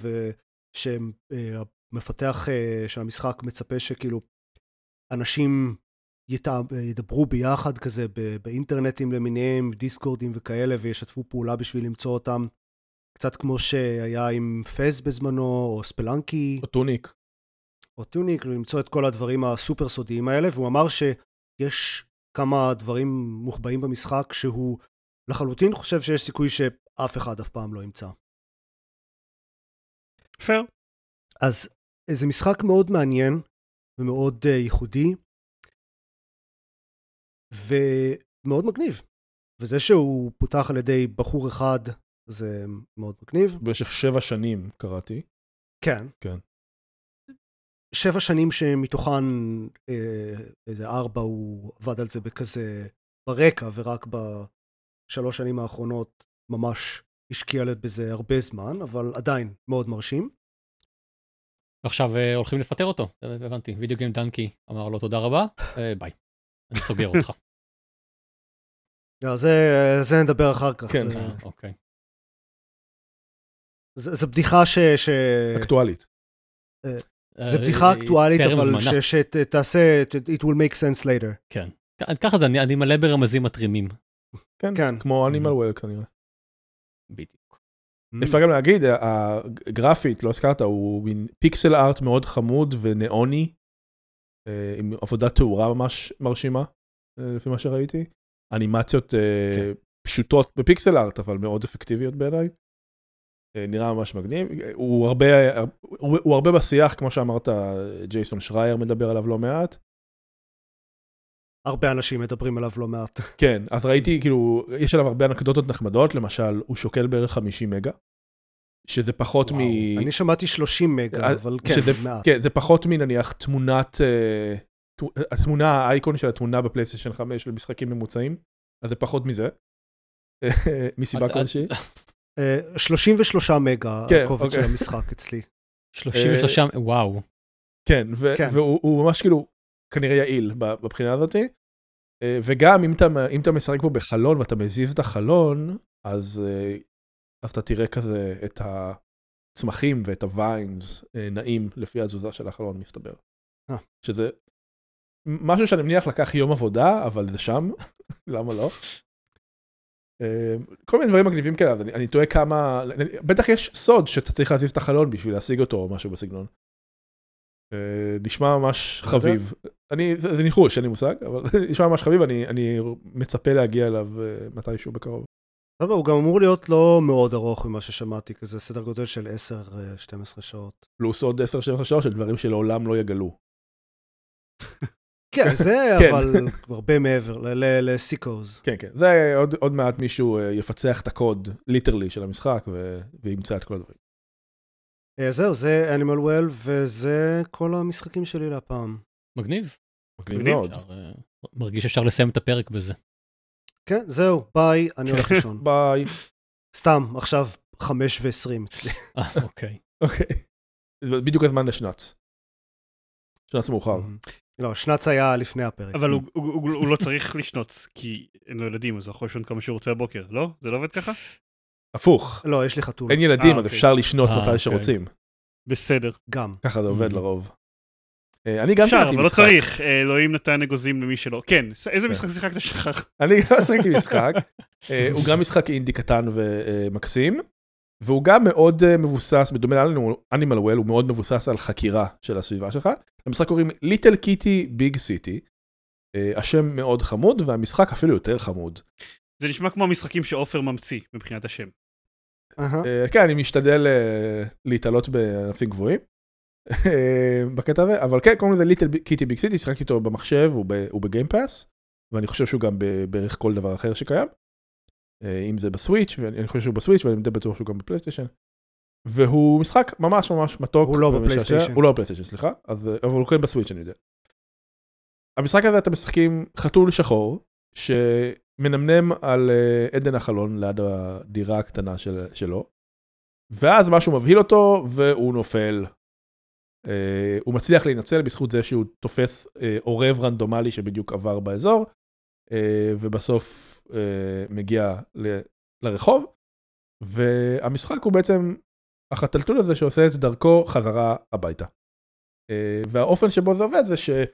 ושהמפתח של המשחק מצפה שכאילו אנשים ידברו ביחד כזה באינטרנטים למיניהם, דיסקורדים וכאלה, וישתפו פעולה בשביל למצוא אותם, קצת כמו שהיה עם פז בזמנו, או ספלנקי. או טוניק. או טוניק, למצוא את כל הדברים הסופר סודיים האלה, והוא אמר שיש כמה דברים מוחבאים במשחק, שהוא לחלוטין חושב שיש סיכוי שאף אחד אף פעם לא ימצא. פייר. אז זה משחק מאוד מעניין, ומאוד uh, ייחודי, ומאוד מגניב. וזה שהוא פותח על ידי בחור אחד, זה מאוד מגניב. במשך שבע שנים קראתי. כן. כן. שבע שנים שמתוכן אה, איזה ארבע הוא עבד על זה בכזה ברקע, ורק בשלוש שנים האחרונות ממש השקיע בזה הרבה זמן, אבל עדיין מאוד מרשים. עכשיו אה, הולכים לפטר אותו, הבנתי. וידאו גיים דנקי אמר לו תודה רבה, אה, ביי. אני סוגר אותך. זה, זה נדבר אחר כך. כן. זה, אה, אוקיי. זה, זה בדיחה ש... ש... אקטואלית. אה, זה בדיחה אקטואלית, אבל שתעשה, it will make sense later. כן. ככה זה, אני מלא ברמזים מתרימים. כן, כמו Animal Well כנראה. בדיוק. אפשר גם להגיד, הגרפית, לא הזכרת, הוא מין פיקסל ארט מאוד חמוד ונאוני, עם עבודת תאורה ממש מרשימה, לפי מה שראיתי. אנימציות פשוטות בפיקסל ארט, אבל מאוד אפקטיביות בעיניי. נראה ממש מגניב. הוא הרבה, הוא הרבה בשיח, כמו שאמרת, ג'ייסון שרייר מדבר עליו לא מעט. הרבה אנשים מדברים עליו לא מעט. כן, אז ראיתי, כאילו, יש עליו הרבה אנקדוטות נחמדות, למשל, הוא שוקל בערך חמישים מגה, שזה פחות מ... אני שמעתי שלושים מגה, אבל כן, מעט. כן, זה פחות מנניח תמונת, התמונה, האייקון של התמונה בפלייסטיישן חמש של משחקים ממוצעים, אז זה פחות מזה, מסיבה כלשהי. שלושים ושלושה מגה הקובץ של המשחק אצלי. שלושים ושלוש, וואו. כן, והוא ממש כאילו כנראה יעיל בבחינה הזאת, וגם אם אתה משחק פה בחלון ואתה מזיז את החלון, אז אתה תראה כזה את הצמחים ואת הוויינס נעים לפי התזוזה של החלון, מסתבר. שזה משהו שאני מניח לקח יום עבודה, אבל זה שם, למה לא? כל מיני דברים מגניבים כאלה, אז אני, אני טועה כמה, בטח יש סוד שאתה צריך להזיז את החלון בשביל להשיג אותו או משהו בסגנון. נשמע ממש חביב. אני, זה, זה ניחוש, אין לי מושג, אבל נשמע ממש חביב, אני, אני מצפה להגיע אליו מתישהו בקרוב. טוב, הוא גם אמור להיות לא מאוד ארוך ממה ששמעתי, כזה סדר גודל של עשר שתים עשרה שעות. פלוס עוד עשר שתים עשרה שעות של דברים שלעולם לא יגלו. כן, זה אבל הרבה מעבר, לסיקוז. כן, כן, זה עוד מעט מישהו יפצח את הקוד, ליטרלי, של המשחק, וימצא את כל הדברים. זהו, זה Animal Well, וזה כל המשחקים שלי להפעם. מגניב. מגניב מאוד. מרגיש אפשר לסיים את הפרק בזה. כן, זהו, ביי, אני הולך לישון. ביי. סתם, עכשיו חמש ועשרים אצלי. אה, אוקיי. אוקיי. בדיוק הזמן לשנץ. שנץ מאוחר. לא, שנץ היה לפני הפרק. אבל הוא לא צריך לשנוץ, כי אין לו ילדים, אז הוא יכול לשנות כמה שהוא רוצה בבוקר, לא? זה לא עובד ככה? הפוך. לא, יש לי חתול. אין ילדים, אז אפשר לשנוץ מתי שרוצים. בסדר. גם. ככה זה עובד לרוב. אני גם אפשר, אבל לא צריך. אלוהים נתן אגוזים למי שלא. כן, איזה משחק שיחקת שכח? אני גם שיחקתי משחק. הוא גם משחק אינדי קטן ומקסים, והוא גם מאוד מבוסס, בדומה לנו, Animal Well, הוא מאוד מבוסס על חקירה של הסביבה שלך. המשחק קוראים Little Kitty Big City. השם מאוד חמוד, והמשחק אפילו יותר חמוד. זה נשמע כמו המשחקים שאופר ממציא, מבחינת השם. כן, אני משתדל להתעלות בענפים גבוהים. בקטע הזה, אבל כן, קוראים לזה Little Kitty Big City, שחקתי אותו במחשב, הוא בגיימפאס, ואני חושב שהוא גם בערך כל דבר אחר שקיים. אם זה בסוויץ', ואני חושב שהוא בסוויץ', ואני די בטוח שהוא גם בפלייסטיישן. והוא משחק ממש ממש מתוק. הוא לא בפלייסטיישן. הוא לא בפלייסטיישן, סליחה. אבל הוא כן בסוויץ', אני יודע. המשחק הזה אתם משחקים חתול שחור, שמנמנם על עדן החלון ליד הדירה הקטנה שלו, ואז משהו מבהיל אותו, והוא נופל. הוא מצליח להינצל בזכות זה שהוא תופס עורב רנדומלי שבדיוק עבר באזור, ובסוף מגיע לרחוב, והמשחק הוא בעצם החתלתול הזה שעושה את דרכו חזרה הביתה. והאופן שבו זה עובד זה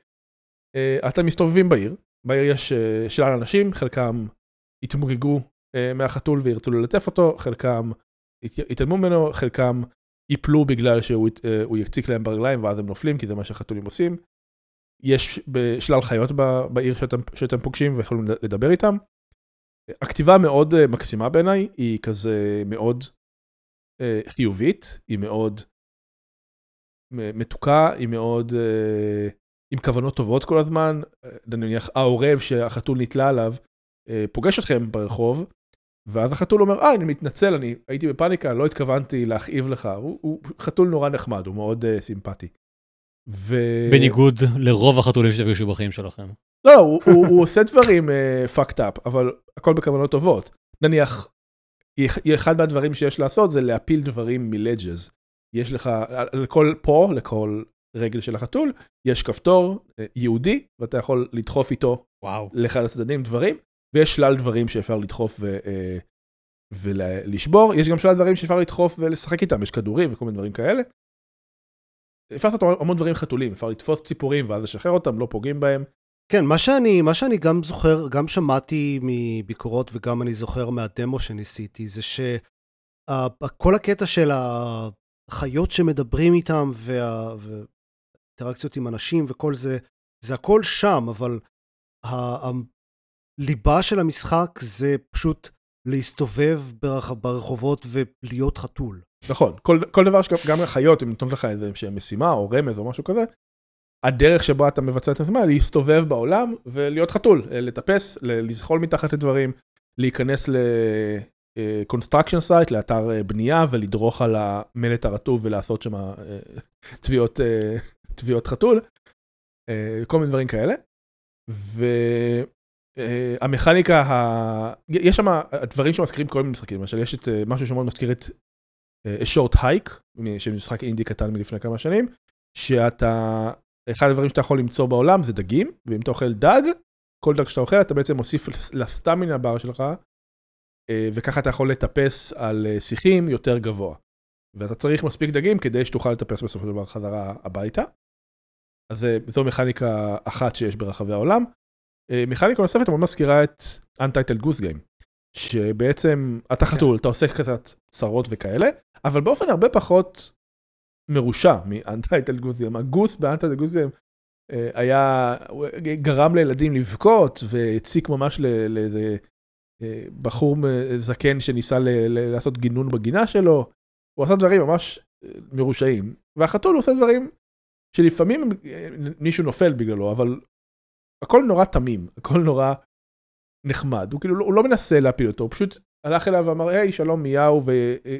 שאתם מסתובבים בעיר, בעיר יש שלל אנשים, חלקם התמוגגו מהחתול וירצו ללטף אותו, חלקם התעלמו ממנו, חלקם ייפלו בגלל שהוא יציק להם ברגליים ואז הם נופלים, כי זה מה שחתולים עושים. יש בשלל חיות בעיר שאתם, שאתם פוגשים ויכולים לדבר איתם. הכתיבה מאוד מקסימה בעיניי, היא כזה מאוד חיובית, היא מאוד מתוקה, היא מאוד עם כוונות טובות כל הזמן. נניח העורב שהחתול נתלה עליו, פוגש אתכם ברחוב, ואז החתול אומר, אה, אני מתנצל, אני הייתי בפאניקה, לא התכוונתי להכאיב לך. הוא, הוא חתול נורא נחמד, הוא מאוד uh, סימפטי. ו... בניגוד לרוב החתולים שתפגשו בחיים שלכם. לא, הוא, הוא, הוא עושה דברים uh, fucked up, אבל הכל בכוונות טובות. נניח, אחד מהדברים שיש לעשות זה להפיל דברים מלג'ז. יש לך, לכל פה, לכל רגל של החתול, יש כפתור uh, יהודי, ואתה יכול לדחוף איתו וואו. לאחד הצדדים דברים, ויש שלל דברים שאפשר לדחוף ו, uh, ולשבור. יש גם שלל דברים שאפשר לדחוף ולשחק איתם, יש כדורים וכל מיני דברים כאלה. אפשר לעשות המון דברים חתולים, אפשר לתפוס ציפורים ואז לשחרר אותם, לא פוגעים בהם. כן, מה שאני, מה שאני גם זוכר, גם שמעתי מביקורות וגם אני זוכר מהדמו שניסיתי, זה שכל הקטע של החיות שמדברים איתם והאינטראקציות עם אנשים וכל זה, זה הכל שם, אבל הליבה של המשחק זה פשוט להסתובב ברחובות ולהיות חתול. נכון, כל, כל דבר שגם החיות, אם נותנות לך איזה משימה או רמז או משהו כזה, הדרך שבה אתה מבצע את עצמה, להסתובב בעולם ולהיות חתול, לטפס, לזחול מתחת לדברים, להיכנס ל-construction site, לאתר בנייה, ולדרוך על המלט הרטוב ולעשות שם תביעות, תביעות חתול, כל מיני דברים כאלה. והמכניקה, יש שם דברים שמזכירים כל מיני משחקים, למשל יש את משהו שמאוד מזכיר את A Short Hike, שמשחק אינדי קטן מלפני כמה שנים, שאתה, אחד הדברים שאתה יכול למצוא בעולם זה דגים, ואם אתה אוכל דג, כל דג שאתה אוכל אתה בעצם מוסיף לסטמינה בר שלך, וככה אתה יכול לטפס על שיחים יותר גבוה. ואתה צריך מספיק דגים כדי שתוכל לטפס בסופו של דבר חזרה הביתה. אז זו מכניקה אחת שיש ברחבי העולם. מכניקה נוספת מאוד מזכירה את Untitled Goose Game, שבעצם אתה חתול, אתה עושה קצת צרות וכאלה, אבל באופן הרבה פחות מרושע מ-Untitled Goose Game. הגוס ב-Untitled Goose Game היה, גרם לילדים לבכות, והציק ממש לאיזה בחור זקן שניסה לעשות גינון בגינה שלו. הוא עשה דברים ממש מרושעים, והחתול עושה דברים שלפעמים מישהו נופל בגללו, אבל הכל נורא תמים, הכל נורא נחמד. הוא כאילו, הוא לא מנסה להפיל אותו, הוא פשוט הלך אליו ואמר, היי, שלום מיהו, ו...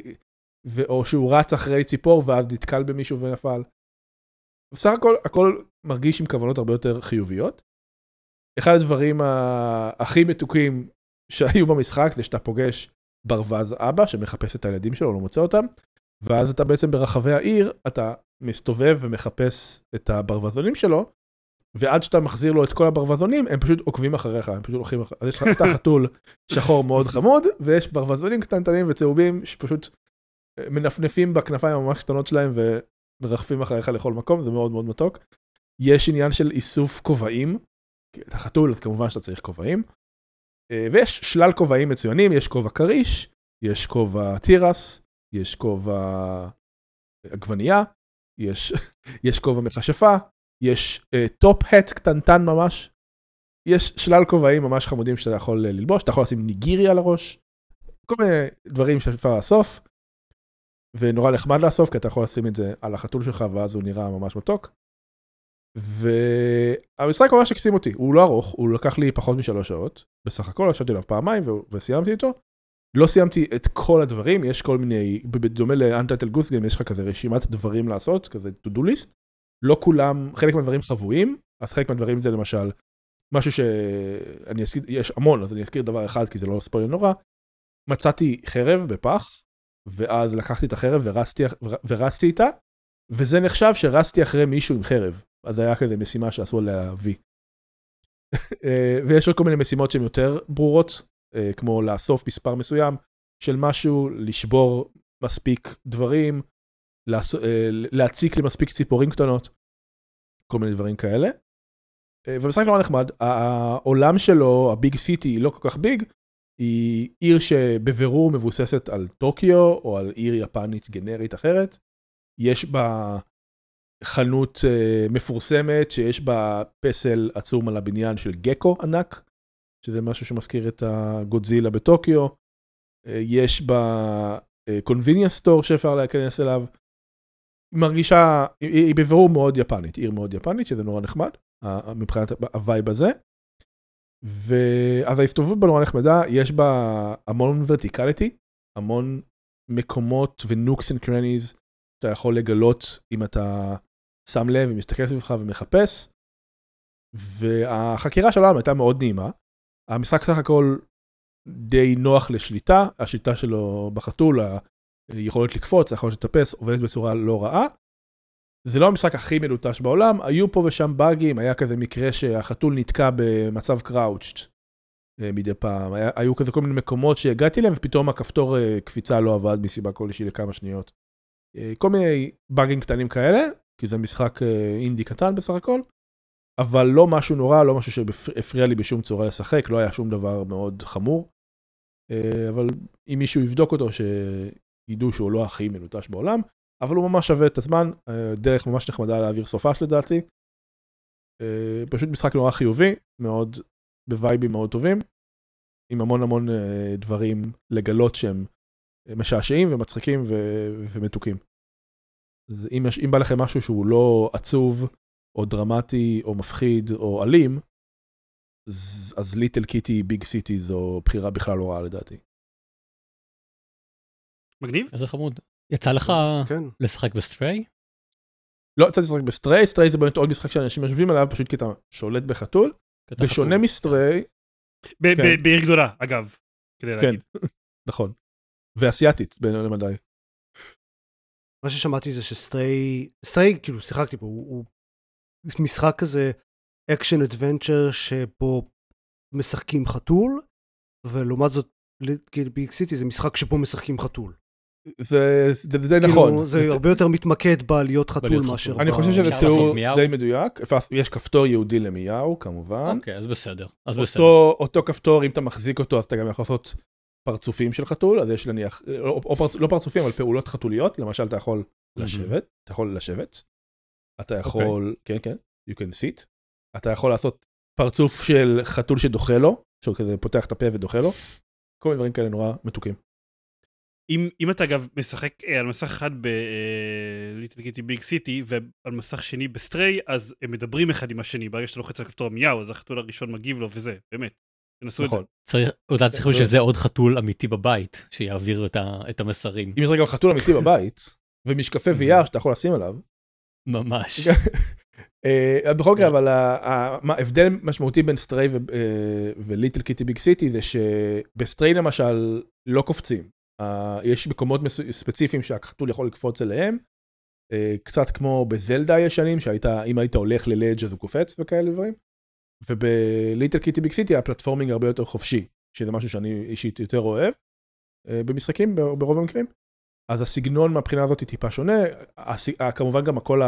או שהוא רץ אחרי ציפור, ואז נתקל במישהו ונפל. בסך הכל, הכל מרגיש עם כוונות הרבה יותר חיוביות. אחד הדברים הכי מתוקים שהיו במשחק, זה שאתה פוגש ברווז אבא, שמחפש את הילדים שלו, לא מוצא אותם, ואז אתה בעצם ברחבי העיר, אתה מסתובב ומחפש את הברווזונים שלו, ועד שאתה מחזיר לו את כל הברווזונים, הם פשוט עוקבים אחריך, הם פשוט הולכים אחריך. אז יש לך את החתול שחור מאוד חמוד, ויש ברווזונים קטנטנים וצהובים, שפשוט מנפנפים בכנפיים ממש קטנות שלהם, ומרחפים אחריך לכל מקום, זה מאוד מאוד מתוק. יש עניין של איסוף כובעים, את החתול, אז כמובן שאתה צריך כובעים, ויש שלל כובעים מצוינים, יש כובע קריש, יש כובע טירס, יש כובע עגבנייה, יש, יש כובע מכשפה, יש טופ-הט uh, קטנטן ממש, יש שלל כובעים ממש חמודים שאתה יכול ללבוש, אתה יכול לשים ניגירי על הראש, כל מיני דברים שאפשר לאסוף, ונורא נחמד לאסוף, כי אתה יכול לשים את זה על החתול שלך, ואז הוא נראה ממש מתוק. והמשחק ממש הקסים אותי, הוא לא ארוך, הוא לקח לי פחות משלוש שעות, בסך הכל ישבתי עליו פעמיים וסיימתי איתו, לא סיימתי את כל הדברים, יש כל מיני, בדומה ל-Untitled Goose Game, יש לך כזה רשימת דברים לעשות, כזה to-do list, לא כולם, חלק מהדברים חבויים, אז חלק מהדברים זה למשל, משהו שאני אזכיר, יש המון, אז אני אזכיר דבר אחד, כי זה לא ספוילר נורא, מצאתי חרב בפח, ואז לקחתי את החרב ורסתי, ורסתי איתה, וזה נחשב שרסתי אחרי מישהו עם חרב, אז זה היה כזה משימה שעשו להביא. ויש עוד כל מיני משימות שהן יותר ברורות, כמו לאסוף מספר מסוים של משהו, לשבור מספיק דברים, להציק למספיק ציפורים קטנות, כל מיני דברים כאלה. ובמשחק לא נחמד, העולם שלו, הביג סיטי, היא לא כל כך ביג, היא עיר שבבירור מבוססת על טוקיו, או על עיר יפנית גנרית אחרת. יש בה חנות מפורסמת, שיש בה פסל עצום על הבניין של גקו ענק, שזה משהו שמזכיר את הגודזילה בטוקיו. יש בה convenience store שאפשר להיכנס אליו. היא מרגישה, היא בבירור מאוד יפנית, עיר מאוד יפנית, שזה נורא נחמד, מבחינת הווייב הזה. ואז ההסתובבות בה נורא נחמדה, יש בה המון ורטיקליטי, המון מקומות ונוקס and crannies, שאתה יכול לגלות אם אתה שם לב ומסתכל סביבך ומחפש. והחקירה של העולם הייתה מאוד נעימה. המשחק סך הכל די נוח לשליטה, השליטה שלו בחתול, היכולת לקפוץ, היכולת לטפס, עובדת בצורה לא רעה. זה לא המשחק הכי מלוטש בעולם, היו פה ושם באגים, היה כזה מקרה שהחתול נתקע במצב קראוצ'ט מדי פעם, היה, היו כזה כל מיני מקומות שהגעתי להם, ופתאום הכפתור קפיצה לא עבד מסיבה כלשהי לכמה שניות. כל מיני באגים קטנים כאלה, כי זה משחק אינדי קטן בסך הכל, אבל לא משהו נורא, לא משהו שהפריע לי בשום צורה לשחק, לא היה שום דבר מאוד חמור, אבל אם מישהו יבדוק אותו, שידעו שהוא לא הכי מלוטש בעולם, אבל הוא ממש שווה את הזמן, דרך ממש נחמדה להעביר סופש לדעתי, פשוט משחק נורא חיובי, מאוד בווייבים מאוד טובים, עם המון המון דברים לגלות שהם משעשעים ומצחיקים ו- ומתוקים. אז אם, יש, אם בא לכם משהו שהוא לא עצוב, או דרמטי, או מפחיד, או אלים, אז, אז ליטל קיטי, ביג סיטי, זו בחירה בכלל לא רעה לדעתי. מגניב? איזה חמוד. יצא לך כן. לשחק בסטריי? לא יצא לשחק בסטריי, סטריי זה באמת עוד משחק שאנשים משווים עליו, פשוט כי אתה שולט בחתול. בשונה מסטריי... בעיר גדולה, אגב, כדי להגיד. כן, נכון. ואסייתית, בין למדי. מה ששמעתי זה שסטריי, סטריי, כאילו, שיחקתי פה, הוא משחק כזה אקשן אדוונצ'ר שבו משחקים חתול, ולעומת זאת, ביג סיטי זה משחק שבו משחקים חתול. זה די נכון. זה הרבה יותר מתמקד בעליות חתול מאשר... אני חושב שזה ציור די מדויק. יש כפתור יהודי למיהו, כמובן. אוקיי, אז בסדר. אותו כפתור, אם אתה מחזיק אותו, אז אתה גם יכול לעשות פרצופים של חתול, אז יש להניח, לא פרצופים, אבל פעולות חתוליות. למשל, אתה יכול לשבת, אתה יכול לשבת. אתה יכול, כן, כן, you can sit. אתה יכול לעשות פרצוף של חתול שדוחה לו, שהוא כזה פותח את הפה ודוחה לו. כל מיני דברים כאלה נורא מתוקים. אם, אם אתה אגב משחק על מסך אחד בליטל קיטי ביג סיטי ועל מסך שני בסטריי, אז הם מדברים אחד עם השני, ברגע שאתה לוחץ על כפתור מיהו, אז החתול הראשון מגיב לו וזה, באמת, תנסו נכון. את זה. צריך, אתה צריך בשביל זה עוד חתול אמיתי בבית, שיעביר את, ה, את המסרים. אם יש רגע חתול אמיתי בבית, ומשקפי וי אר שאתה יכול לשים עליו. ממש. בכל מקרה, אבל ההבדל משמעותי בין סטריי וליטל קיטי ביג סיטי, זה שבסטריי למשל לא קופצים. יש מקומות ספציפיים שהחתול יכול לקפוץ אליהם, קצת כמו בזלדה ישנים, שאם היית הולך ללדג' אז הוא קופץ וכאלה דברים, ובליטל קיטי ביג סיטי הפלטפורמינג הרבה יותר חופשי, שזה משהו שאני אישית יותר אוהב, במשחקים ברוב המקרים, אז הסגנון מהבחינה הזאת היא טיפה שונה, כמובן גם כל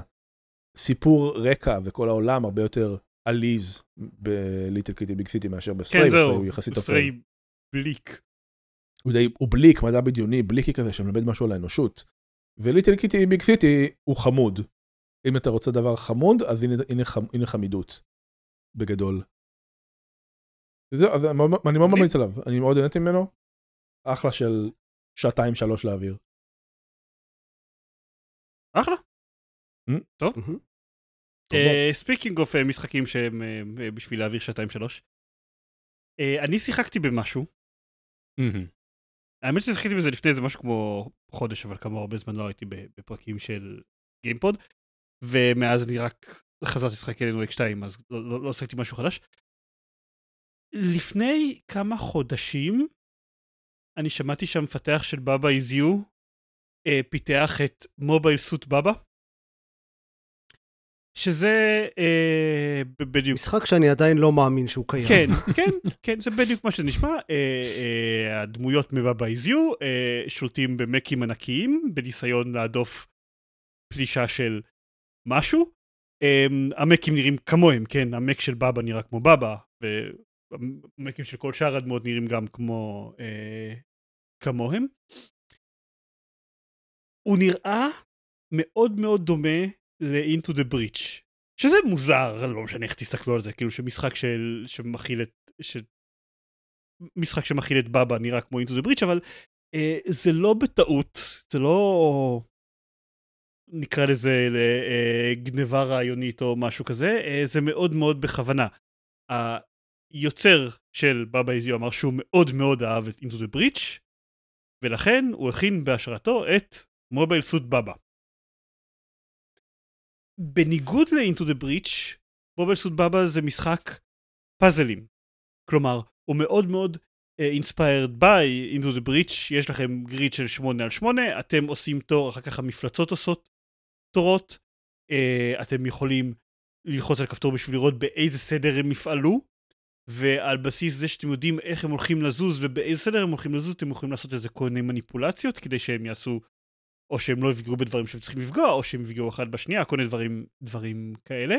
הסיפור רקע וכל העולם הרבה יותר עליז בליטל קיטי ביג סיטי מאשר בסטריי, כן זהו, בסטריי בליק. הוא, די, הוא בליק, מדע בדיוני, בליקי כזה שמלמד משהו על האנושות. וליטל קיטי ביג סיטי הוא חמוד. אם אתה רוצה דבר חמוד, אז הנה, הנה, הנה חמידות. בגדול. וזהו, אז אני מאוד ממליץ עליו. אני מאוד נהניתי ממנו. אחלה של שעתיים שלוש לאוויר. אחלה. טוב. ספיקינג אוף משחקים שהם בשביל להעביר שעתיים שלוש. אני שיחקתי במשהו. האמת ששיחקתי בזה לפני זה משהו כמו חודש, אבל כמה הרבה זמן לא הייתי בפרקים של גיימפוד, ומאז אני רק חזרתי לשחק אלינו אקס שתיים, אז לא, לא עשיתי משהו חדש. לפני כמה חודשים, אני שמעתי שהמפתח של בבא איז יו, פיתח את מובייל סוט בבא, שזה אה, בדיוק... משחק שאני עדיין לא מאמין שהוא קיים. כן, כן, כן, זה בדיוק מה שזה נשמע. אה, אה, הדמויות מבבא איז יו אה, שולטים במקים ענקיים, בניסיון להדוף פלישה של משהו. אה, המקים נראים כמוהם, כן, המק של בבא נראה כמו בבא, והמקים של כל שאר הדמות נראים גם כמו אה, כמוהם. הוא נראה מאוד מאוד דומה ל-Into the Breach, שזה מוזר, לא משנה איך תסתכלו על זה, כאילו שמשחק של, שמכיל את, ש... משחק שמכיל את בבא נראה כמו Into the Breach, אבל אה, זה לא בטעות, זה לא, נקרא לזה אה, גניבה רעיונית או משהו כזה, אה, זה מאוד מאוד בכוונה. היוצר של בבא איז יו אמר שהוא מאוד מאוד אהב את Into the Breach, ולכן הוא הכין בהשראתו את מובייל סוט בבא. בניגוד ל-Into the Breach, מובייל סוט בבא זה משחק פאזלים. כלומר, הוא מאוד מאוד uh, inspired by Into the Breach, יש לכם גריד של שמונה על שמונה, אתם עושים תור, אחר כך המפלצות עושות תורות, uh, אתם יכולים ללחוץ על כפתור בשביל לראות באיזה סדר הם יפעלו, ועל בסיס זה שאתם יודעים איך הם הולכים לזוז ובאיזה סדר הם הולכים לזוז, אתם יכולים לעשות איזה כל מיני מניפולציות, כדי שהם יעשו או שהם לא יפגעו בדברים שהם צריכים לפגוע, או שהם יפגעו אחד בשנייה, כל מיני דברים, דברים כאלה.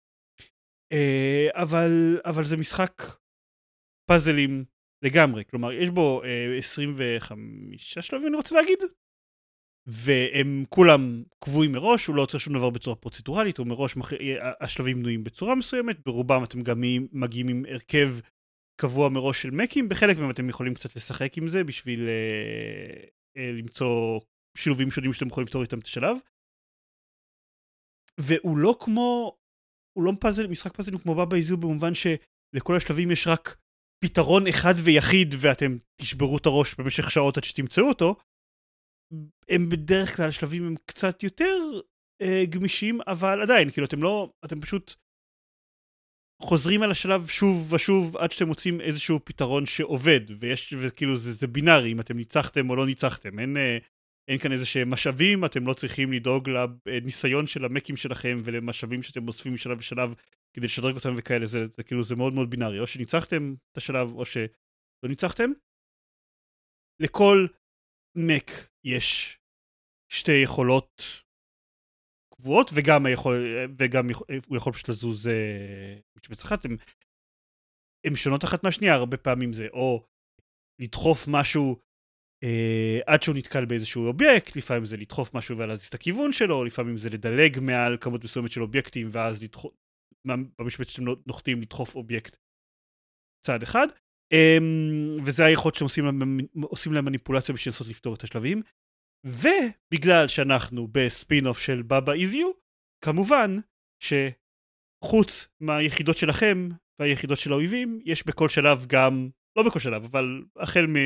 אבל, אבל זה משחק פאזלים לגמרי, כלומר, יש בו עשרים וחמישה שלבים, אני רוצה להגיד, והם כולם קבועים מראש, הוא לא עוצר שום דבר בצורה פרוצדורלית, הוא מראש, השלבים בנויים בצורה מסוימת, ברובם אתם גם מגיעים עם הרכב קבוע מראש של מקים, בחלק מהם אתם יכולים קצת לשחק עם זה, בשביל למצוא שילובים שונים שאתם יכולים לפתור איתם את השלב. והוא לא כמו, הוא לא פאזל, משחק פאזל כמו בבא איזיו במובן שלכל השלבים יש רק פתרון אחד ויחיד, ואתם תשברו את הראש במשך שעות עד שתמצאו אותו. הם בדרך כלל השלבים הם קצת יותר אה, גמישים, אבל עדיין, כאילו אתם לא, אתם פשוט חוזרים על השלב שוב ושוב עד שאתם מוצאים איזשהו פתרון שעובד, ויש, וכאילו זה, זה בינארי, אם אתם ניצחתם או לא ניצחתם, אין, אה, אין כאן איזה שהם משאבים, אתם לא צריכים לדאוג לניסיון של המקים שלכם ולמשאבים שאתם אוספים משלב לשלב כדי לשדרג אותם וכאלה, זה, זה כאילו זה מאוד מאוד בינארי, או שניצחתם את השלב או שלא ניצחתם. לכל מק יש שתי יכולות קבועות, וגם, היכול, וגם הוא יכול פשוט לזוז משבץ אחת, הם, הם שונות אחת מהשנייה, הרבה פעמים זה או לדחוף משהו אה, עד שהוא נתקל באיזשהו אובייקט, לפעמים זה לדחוף משהו ולהזיז את הכיוון שלו, לפעמים זה לדלג מעל כמות מסוימת של אובייקטים, ואז לדחוף, במשבץ שאתם נוחתים לדחוף אובייקט צעד אחד, אה, וזה היכולת שעושים להם, עושים להם מניפולציה בשביל לנסות לפתור את השלבים, ובגלל שאנחנו בספין-אוף של בבא איזיו, כמובן שחוץ מהיחידות שלכם והיחידות של האויבים, יש בכל שלב גם, לא בכל שלב, אבל החל מ...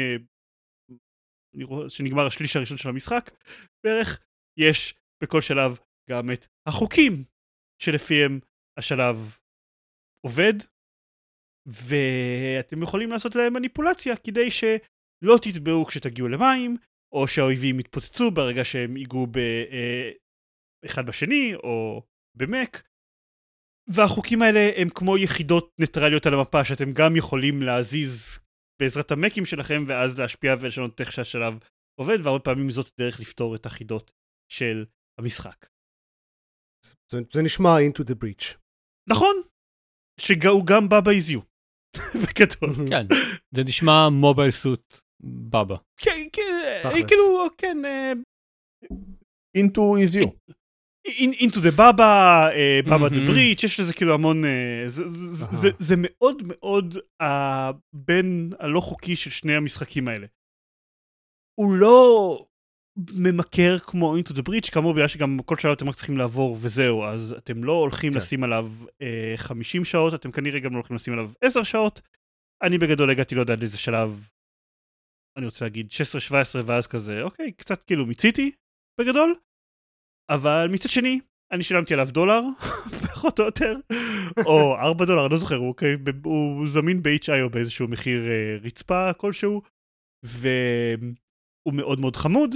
שנגמר השליש הראשון של המשחק, בערך יש בכל שלב גם את החוקים שלפיהם השלב עובד, ואתם יכולים לעשות להם מניפולציה כדי שלא תטבעו כשתגיעו למים, או שהאויבים יתפוצצו ברגע שהם ייגעו באחד בשני, או במק. והחוקים האלה הם כמו יחידות ניטרליות על המפה, שאתם גם יכולים להזיז בעזרת המקים שלכם, ואז להשפיע ולשנות איך שהשלב עובד, והרבה פעמים זאת דרך לפתור את החידות של המשחק. זה, זה נשמע into the breach. נכון, שהוא גם בבא איזיו. בגדול. כן, זה נשמע מובייל סוט בבא. כן, כן, כאילו, כן. into איזיו. into the baba, baba the breach, יש לזה כאילו המון, זה מאוד מאוד הבן הלא חוקי של שני המשחקים האלה. הוא לא ממכר כמו into the breach, כאמור בגלל שגם כל שלב אתם רק צריכים לעבור וזהו, אז אתם לא הולכים לשים עליו חמישים שעות, אתם כנראה גם לא הולכים לשים עליו עשר שעות. אני בגדול הגעתי לא יודע לאיזה שלב, אני רוצה להגיד שש עשרה שבע עשרה, ואז כזה, אוקיי, קצת כאילו מיציתי בגדול, אבל מצד שני, אני שילמתי עליו דולר, פחות או יותר, או ארבעה דולר, אני לא זוכר, הוא, הוא זמין ב-אייץ' איי או באיזשהו מחיר uh, רצפה כלשהו, והוא מאוד מאוד חמוד,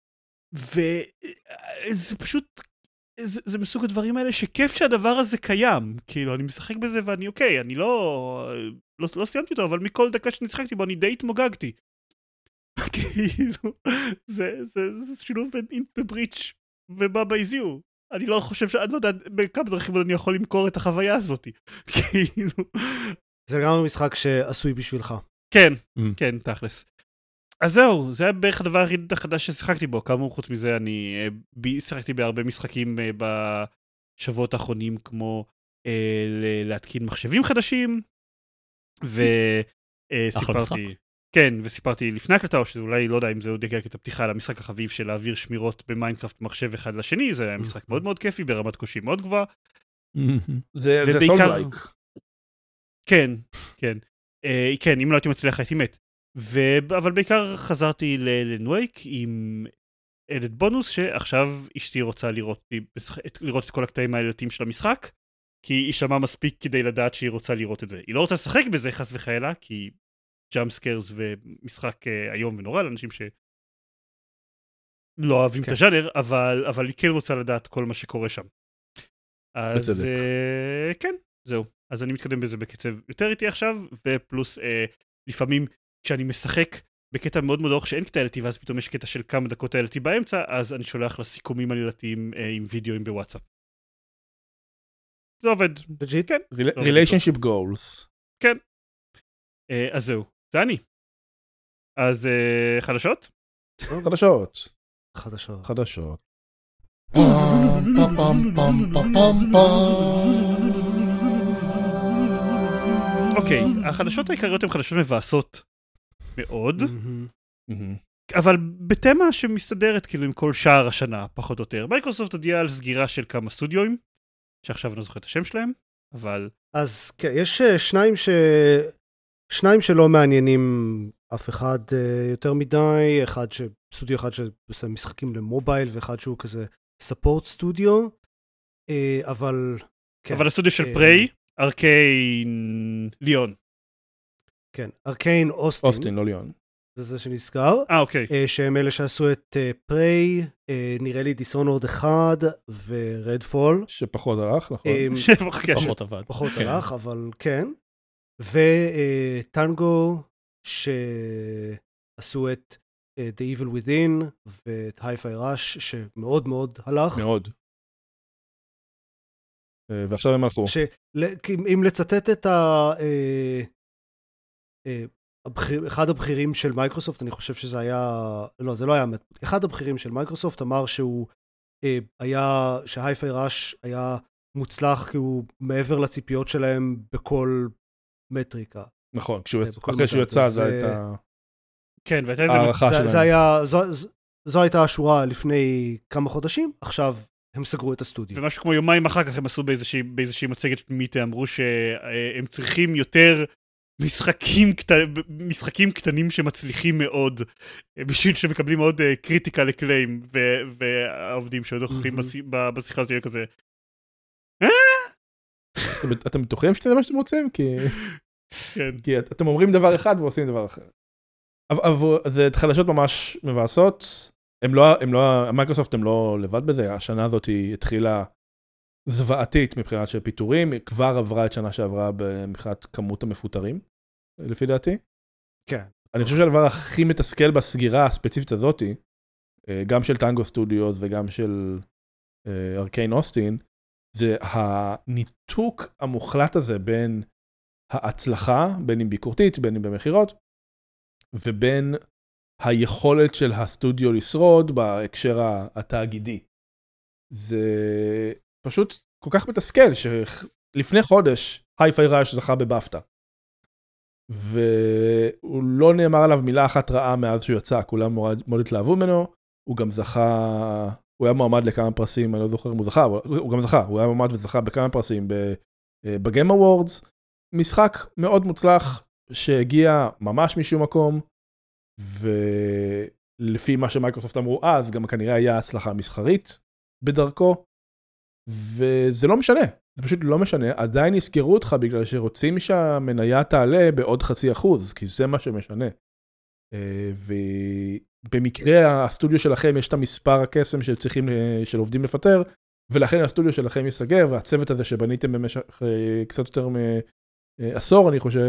וזה פשוט, זה, זה מסוג הדברים האלה שכיף שהדבר הזה קיים, כאילו אני משחק בזה ואני אוקיי, אני לא, לא, לא סיימתי אותו, אבל מכל דקה שנשחקתי בו אני די התמוגגתי. כאילו, זה, זה, זה שילוב בין into the breach ובבא איזיו. אני לא חושב ש... אני לא יודע בכמה דרכים אני יכול למכור את החוויה הזאת. כאילו... זה גם משחק שעשוי בשבילך. כן, כן, תכלס. אז זהו, זה היה בערך הדבר החדש ששיחקתי בו. כאמור, חוץ מזה, אני שיחקתי בהרבה משחקים בשבועות האחרונים, כמו להתקין מחשבים חדשים, וסיפרתי... כן, וסיפרתי לפני הקלטה, או שאולי לא יודע אם זה עוד יגיע את הפתיחה למשחק החביב של להעביר שמירות במיינקראפט מחשב אחד לשני, זה היה משחק מאוד מאוד כיפי, ברמת קושי מאוד גבוהה. זה סולד-לייק. כן, כן. כן, אם לא הייתי מצליח הייתי מת. אבל בעיקר חזרתי לנווייק עם אדד בונוס, שעכשיו אשתי רוצה לראות את כל הקטעים העלילתיים של המשחק, כי היא שמעה מספיק כדי לדעת שהיא רוצה לראות את זה. היא לא רוצה לשחק בזה חס וחלילה, כי ג'אמפ סקיירס ומשחק איום ונורא לאנשים שלא אוהבים את הז'אנר, אבל, אבל היא כן רוצה לדעת כל מה שקורה שם. אז uh, כן, זהו. אז אני מתקדם בזה בקצב יותר איתי עכשיו, ופלוס uh, לפעמים כשאני משחק בקטע מאוד מאוד ארוך שאין קטע עלילתי, ואז פתאום יש קטע של כמה דקות עלילתי באמצע, אז אני שולח לסיכומים עלילתיים uh, עם וידאוים בוואטסאפ. זה עובד. כן. Relationship goals. כן. Uh, אז זהו. זה אני. אז uh, חדשות? חדשות. חדשות. חדשות. אוקיי, החדשות העיקריות הן חדשות מבאסות מאוד. אבל בתמה שמסתדרת כאילו עם כל שער השנה, פחות או יותר. מייקרוסופט הודיעה על סגירה של כמה סטודיואים, שעכשיו אני לא זוכר את השם שלהם, אבל... אז כן, יש שניים ש... שניים שלא מעניינים אף אחד יותר מדי, אחד ש... סטודיו אחד שעושה משחקים למובייל, ואחד שהוא כזה ספורט סטודיו, אבל... כן. אבל הסטודיו של פריי, ארקיין ליון. כן, ארקיין אוסטין. אוסטין, לא ליון. זה זה שנזכר. אה, אוקיי. שהם אלה שעשו את פריי, נראה לי דיסונורד אחד, ורדפול. שפחות הלך, נכון? פחות עבד. פחות הלך, אבל כן. וטנגו, שעשו את The Evil Within, ואת Hi-Fi Rush, שמאוד מאוד הלך. מאוד. ועכשיו הם הלכו. אם לצטט את ה... אחד הבכירים של מייקרוסופט, אני חושב שזה היה, לא, זה לא היה, אחד הבכירים של מייקרוסופט אמר שהוא היה, שהייפיי ראש היה מוצלח, כי הוא מעבר לציפיות שלהם בכל מטריקה. נכון, אחרי שהוא יצא, זה הייתה... כן, והייתה הערכה שלהם. זה היה, זו הייתה השורה לפני כמה חודשים, עכשיו הם סגרו את הסטודיו. ומשהו כמו יומיים אחר כך הם עשו באיזושהי מצגת פנימית, אמרו שהם צריכים יותר... משחקים, קט... משחקים קטנים שמצליחים מאוד, בשביל שמקבלים מאוד קריטיקל אקליים, ו... והעובדים שעוד הוכחים בשיחה הזאת כזה. אתם בטוחים שזה מה שאתם רוצים? כי אתם אומרים דבר אחד ועושים דבר אחר. אבל זה חדשות ממש מבאסות, מייקרוסופט הם לא לבד בזה, השנה הזאת היא התחילה זוועתית מבחינת של פיטורים, היא כבר עברה את שנה שעברה מבחינת כמות המפוטרים, לפי דעתי. כן. אני חושב שהדבר הכי מתסכל בסגירה הספציפית הזאת, גם של טנגו סטודיוס וגם של ארקיין אוסטין, זה הניתוק המוחלט הזה בין ההצלחה, בין אם ביקורתית, בין אם במחירות, ובין היכולת של הסטודיו לשרוד בהקשר התאגידי. זה... פשוט כל כך מתסכל, שלפני חודש, Hi-Fi Rush זכה בבאפטה. והוא לא נאמר עליו מילה אחת רעה מאז שהוא יצא, כולם מאוד התלהבו ממנו, הוא גם זכה, הוא היה מועמד לכמה פרסים, אני לא זוכר אם הוא זכה, אבל הוא גם זכה, הוא היה מועמד וזכה בכמה פרסים בגיים אוורדס, משחק מאוד מוצלח, שהגיע ממש משום מקום, ולפי מה שמייקרוסופט אמרו אז, גם כנראה היה הצלחה מסחרית בדרכו, וזה לא משנה, זה פשוט לא משנה, עדיין יזכרו אותך בגלל שרוצים שהמניה תעלה בעוד חצי אחוז, כי זה מה שמשנה. ובמקרה הסטודיו שלכם יש את המספר הקסם שצריכים, של עובדים לפטר, ולכן הסטודיו שלכם ייסגר, והצוות הזה שבניתם במשך קצת יותר מעשור, אני חושב,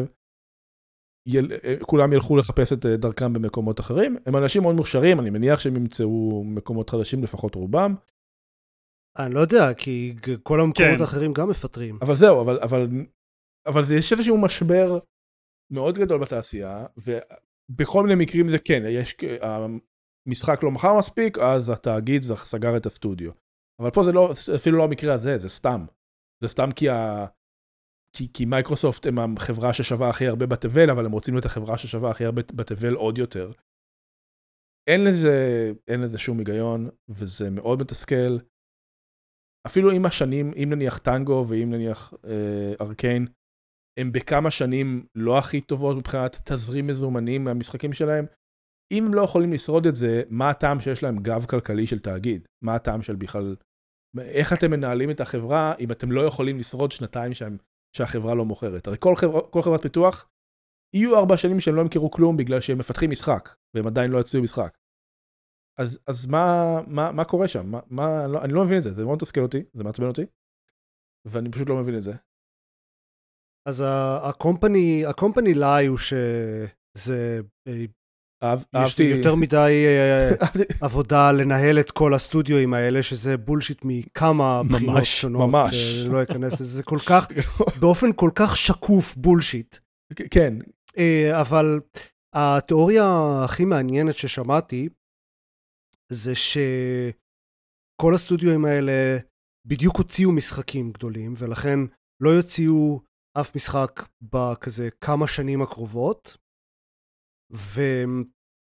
כולם ילכו לחפש את דרכם במקומות אחרים. הם אנשים מאוד מוכשרים, אני מניח שהם ימצאו מקומות חדשים, לפחות רובם. אני לא יודע, כי כל המקומות האחרים גם מפטרים. אבל זהו, אבל, אבל, אבל זה יש איזשהו משבר מאוד גדול בתעשייה, ובכל מיני מקרים זה כן, יש, המשחק לא מחר מספיק, אז התאגיד סגר את הסטודיו. אבל פה זה לא, אפילו לא המקרה הזה, זה סתם. זה סתם כי, ה, כי, כי מייקרוסופט הם החברה ששווה הכי הרבה בתבל, אבל הם רוצים להיות החברה ששווה הכי הרבה בתבל עוד יותר. אין לזה, אין לזה שום היגיון, וזה מאוד מתסכל. אפילו עם השנים, אם נניח טנגו ואם נניח אה, ארקיין, הם בכמה שנים לא הכי טובות מבחינת תזרים מזומנים מהמשחקים שלהם. אם הם לא יכולים לשרוד את זה, מה הטעם שיש להם גב כלכלי של תאגיד? מה הטעם של בכלל... איך אתם מנהלים את החברה אם אתם לא יכולים לשרוד שנתיים שהם, שהחברה לא מוכרת? הרי כל, חבר, כל חברת פיתוח, יהיו ארבע שנים שהם לא ימכרו כלום בגלל שהם מפתחים משחק, והם עדיין לא יצאו משחק. אז, אז מה, מה, מה קורה שם? מה, מה, לא, אני לא מבין את זה, זה מאוד תסכל אותי, זה מעצבן אותי, ואני פשוט לא מבין את זה. אז הקומפני, הקומפני לי הוא שזה, יש לי יותר מדי עבודה לנהל את כל הסטודיואים האלה, שזה בולשיט מכמה בחינות שונות. ממש. לא אכנס לזה, כל כך, באופן כל כך שקוף בולשיט. כן. אבל התיאוריה הכי מעניינת ששמעתי, זה שכל הסטודיואים האלה בדיוק הוציאו משחקים גדולים, ולכן לא יוציאו אף משחק בכזה כמה שנים הקרובות,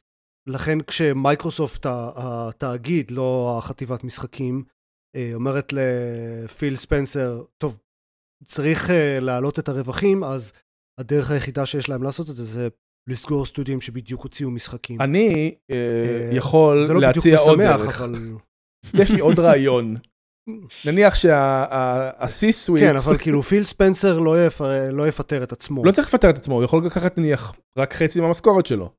לכן כשמייקרוסופט התאגיד, לא החטיבת משחקים, אומרת לפיל ספנסר, טוב, צריך להעלות את הרווחים, אז הדרך היחידה שיש להם לעשות את זה, זה לסגור סטודיו שבדיוק הוציאו משחקים. אני יכול להציע עוד דרך. יש לי עוד רעיון. נניח שה-C-Suite... כן, אבל כאילו פיל ספנסר לא יפטר את עצמו. לא צריך לפטר את עצמו, הוא יכול לקחת נניח רק חצי מהמשכורת שלו.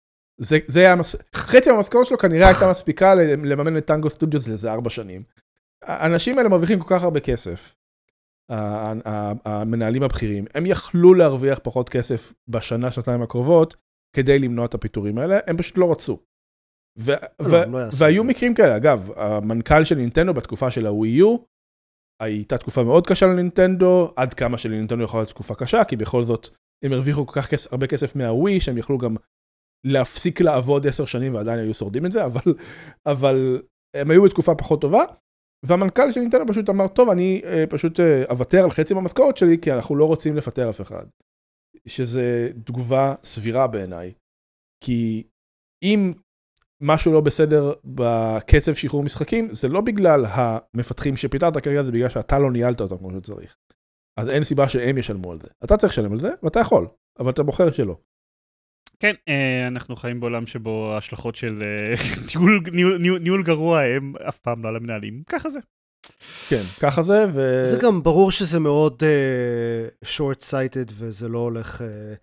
חצי מהמשכורת שלו כנראה הייתה מספיקה לממן את טנגו סטודיוס לזה ארבע שנים. האנשים האלה מרוויחים כל כך הרבה כסף. המנהלים הבכירים, הם יכלו להרוויח פחות כסף בשנה, שנתיים הקרובות, כדי למנוע את הפיטורים האלה, הם פשוט לא רצו. והיו מקרים כאלה, אגב, המנכ"ל של נינטנדו בתקופה של הווי יו, הייתה תקופה מאוד קשה לנינטנדו, עד כמה של נינטנדו יכולה להיות תקופה קשה, כי בכל זאת הם הרוויחו כל כך הרבה כסף מהווי, שהם יכלו גם להפסיק לעבוד עשר שנים, ועדיין היו שורדים את זה, אבל, אבל הם היו בתקופה פחות טובה, והמנכ"ל של נינטנדו פשוט אמר, טוב, אני פשוט אוותר על חצי מהמשכורת שלי, כי אנחנו לא רוצים לפטר אף אחד. שזה תגובה סבירה בעיניי. כי אם משהו לא בסדר בקצב שחרור משחקים, זה לא בגלל המפתחים שפיטרת כרגע, זה בגלל שאתה לא ניהלת אותם כמו שצריך. אז אין סיבה שהם ישלמו על זה. אתה צריך לשלם על זה, ואתה יכול, אבל אתה בוחר שלא. כן, אנחנו חיים בעולם שבו ההשלכות של ניהול גרוע הם אף פעם לא למנהלים. ככה זה. כן, ככה זה. זה גם ברור שזה מאוד short-sighted, וזה לא הולך,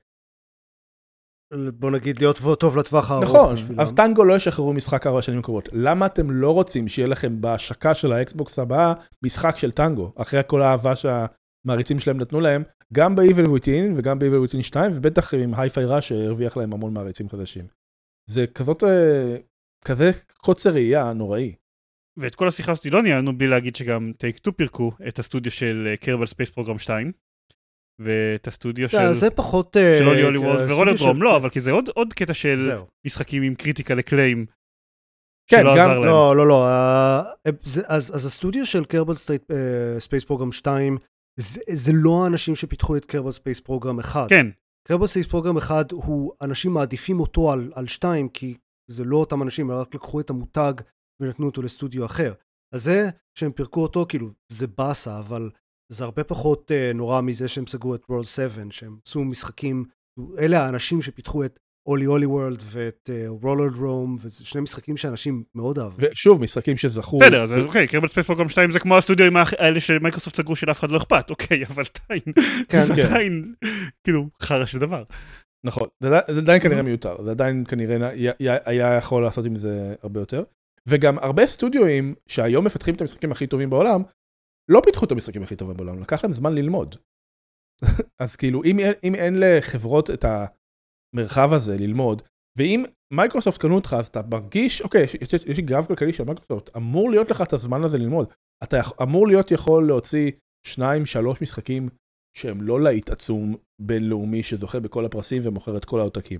בוא נגיד, להיות טוב לטווח הארוך. נכון, אז טנגו לא ישחררו משחק ארבע שנים קרובות. למה אתם לא רוצים שיהיה לכם בהשקה של האקסבוקס הבאה משחק של טנגו, אחרי כל האהבה שהמעריצים שלהם נתנו להם, גם ב-Evil Within וגם ב-Evil Within שתיים, ובטח עם Hi-Fi Rush שהרוויח להם המון מעריצים חדשים. זה כזאת, כזה קוצר ראייה נוראי. ואת כל השיחה הזאת לא ניהלנו בלי להגיד שגם Take-Two פירקו את הסטודיו של Kerbal Space Program שתיים, ואת הסטודיו של... זה פחות... של הולי הולי וורלד ורולרדרום, לא, אבל כי זה עוד קטע של משחקים עם קריטיקל אקליים, שלא עזר להם. לא, לא, לא. אז הסטודיו של Kerbal Space Program שתיים, זה לא האנשים שפיתחו את Kerbal Space Program אחד. כן. Kerbal Space Program אחד, הוא, אנשים מעדיפים אותו על, על שתיים, כי זה לא אותם אנשים, רק לקחו את המותג ונתנו אותו לסטודיו אחר. אז זה, שהם פירקו אותו, כאילו, זה בסה, אבל זה הרבה פחות uh, נורא מזה שהם סגרו את World שבע, שהם עשו משחקים, אלה האנשים שפיתחו את הולי הולי וורלד ואת רולרדרום, וזה שני משחקים שאנשים מאוד אהבו. ושוב, משחקים שזכו... בסדר, אז אוקיי, Kerbal Space Program שתיים זה כמו הסטודיו האלה שמייקרוסופט סגרו שלאף אחד לא אכפת, אוקיי, אבל עדיין, זה עדיין, כאילו, חרא של דבר. נכון, זה עדיין כנראה מיותר, זה עדיין כנראה היה יכול לעשות עם זה הרבה יותר, וגם הרבה סטודיואים שהיום מפתחים את המשחקים הכי טובים בעולם, לא פיתחו את המשחקים הכי טובים בעולם, לקח להם זמן ללמוד. אז כאילו, אם אין לחברות את המרחב הזה ללמוד, ואם מייקרוסופט קנו אותך, אז אתה מרגיש, אוקיי, יש לי גרף כלכלי של מייקרוסופט, אמור להיות לך את הזמן הזה ללמוד. אתה אמור להיות יכול להוציא שניים, שלוש משחקים שהם לא להיט עצום בינלאומי שזוכה בכל הפרסים ומוכר את כל העותקים.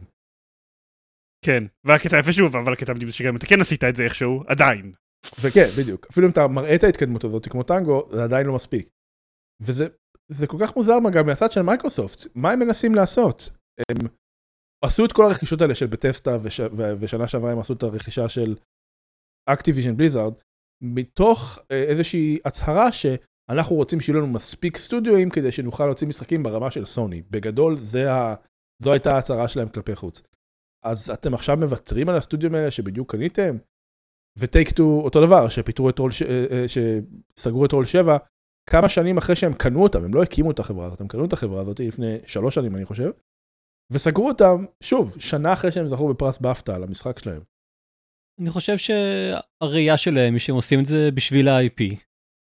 כן, והקטע יפה שוב, אבל הקטע מדהים זה שגם אתה כן עשית את זה איכשהו, עדיין. וכן, בדיוק. אפילו אם אתה מראה את ההתקדמות הזאת כמו טנגו, זה עדיין לא מספיק. וזה זה כל כך מוזר גם מהצד של מייקרוסופט. מה הם מנסים לעשות? הם עשו את כל הרכישות האלה של בטסטה, וש, ו, ושנה שעברה הם עשו את הרכישה של Activision Blizzard, מתוך איזושהי הצהרה שאנחנו רוצים שיהיו לנו מספיק סטודיואים, כדי שנוכל להוציא משחקים ברמה של סוני. בגדול, זה ה, זו הייתה ההצהרה שלהם כלפי חוץ. אז אתם עכשיו מוותרים על הסטודיואים האלה שבדיוק קניתם? וטייקטו אותו דבר, שפיתרו את רול, שסגרו את רול שבע, כמה שנים אחרי שהם קנו אותם, הם לא הקימו את החברה הזאת, הם קנו את החברה הזאת לפני שלוש שנים, אני חושב, וסגרו אותם, שוב, שנה אחרי שהם זכו בפרס באפטה על המשחק שלהם. אני חושב שהראייה שלהם היא שהם עושים את זה בשביל ה-איי פי.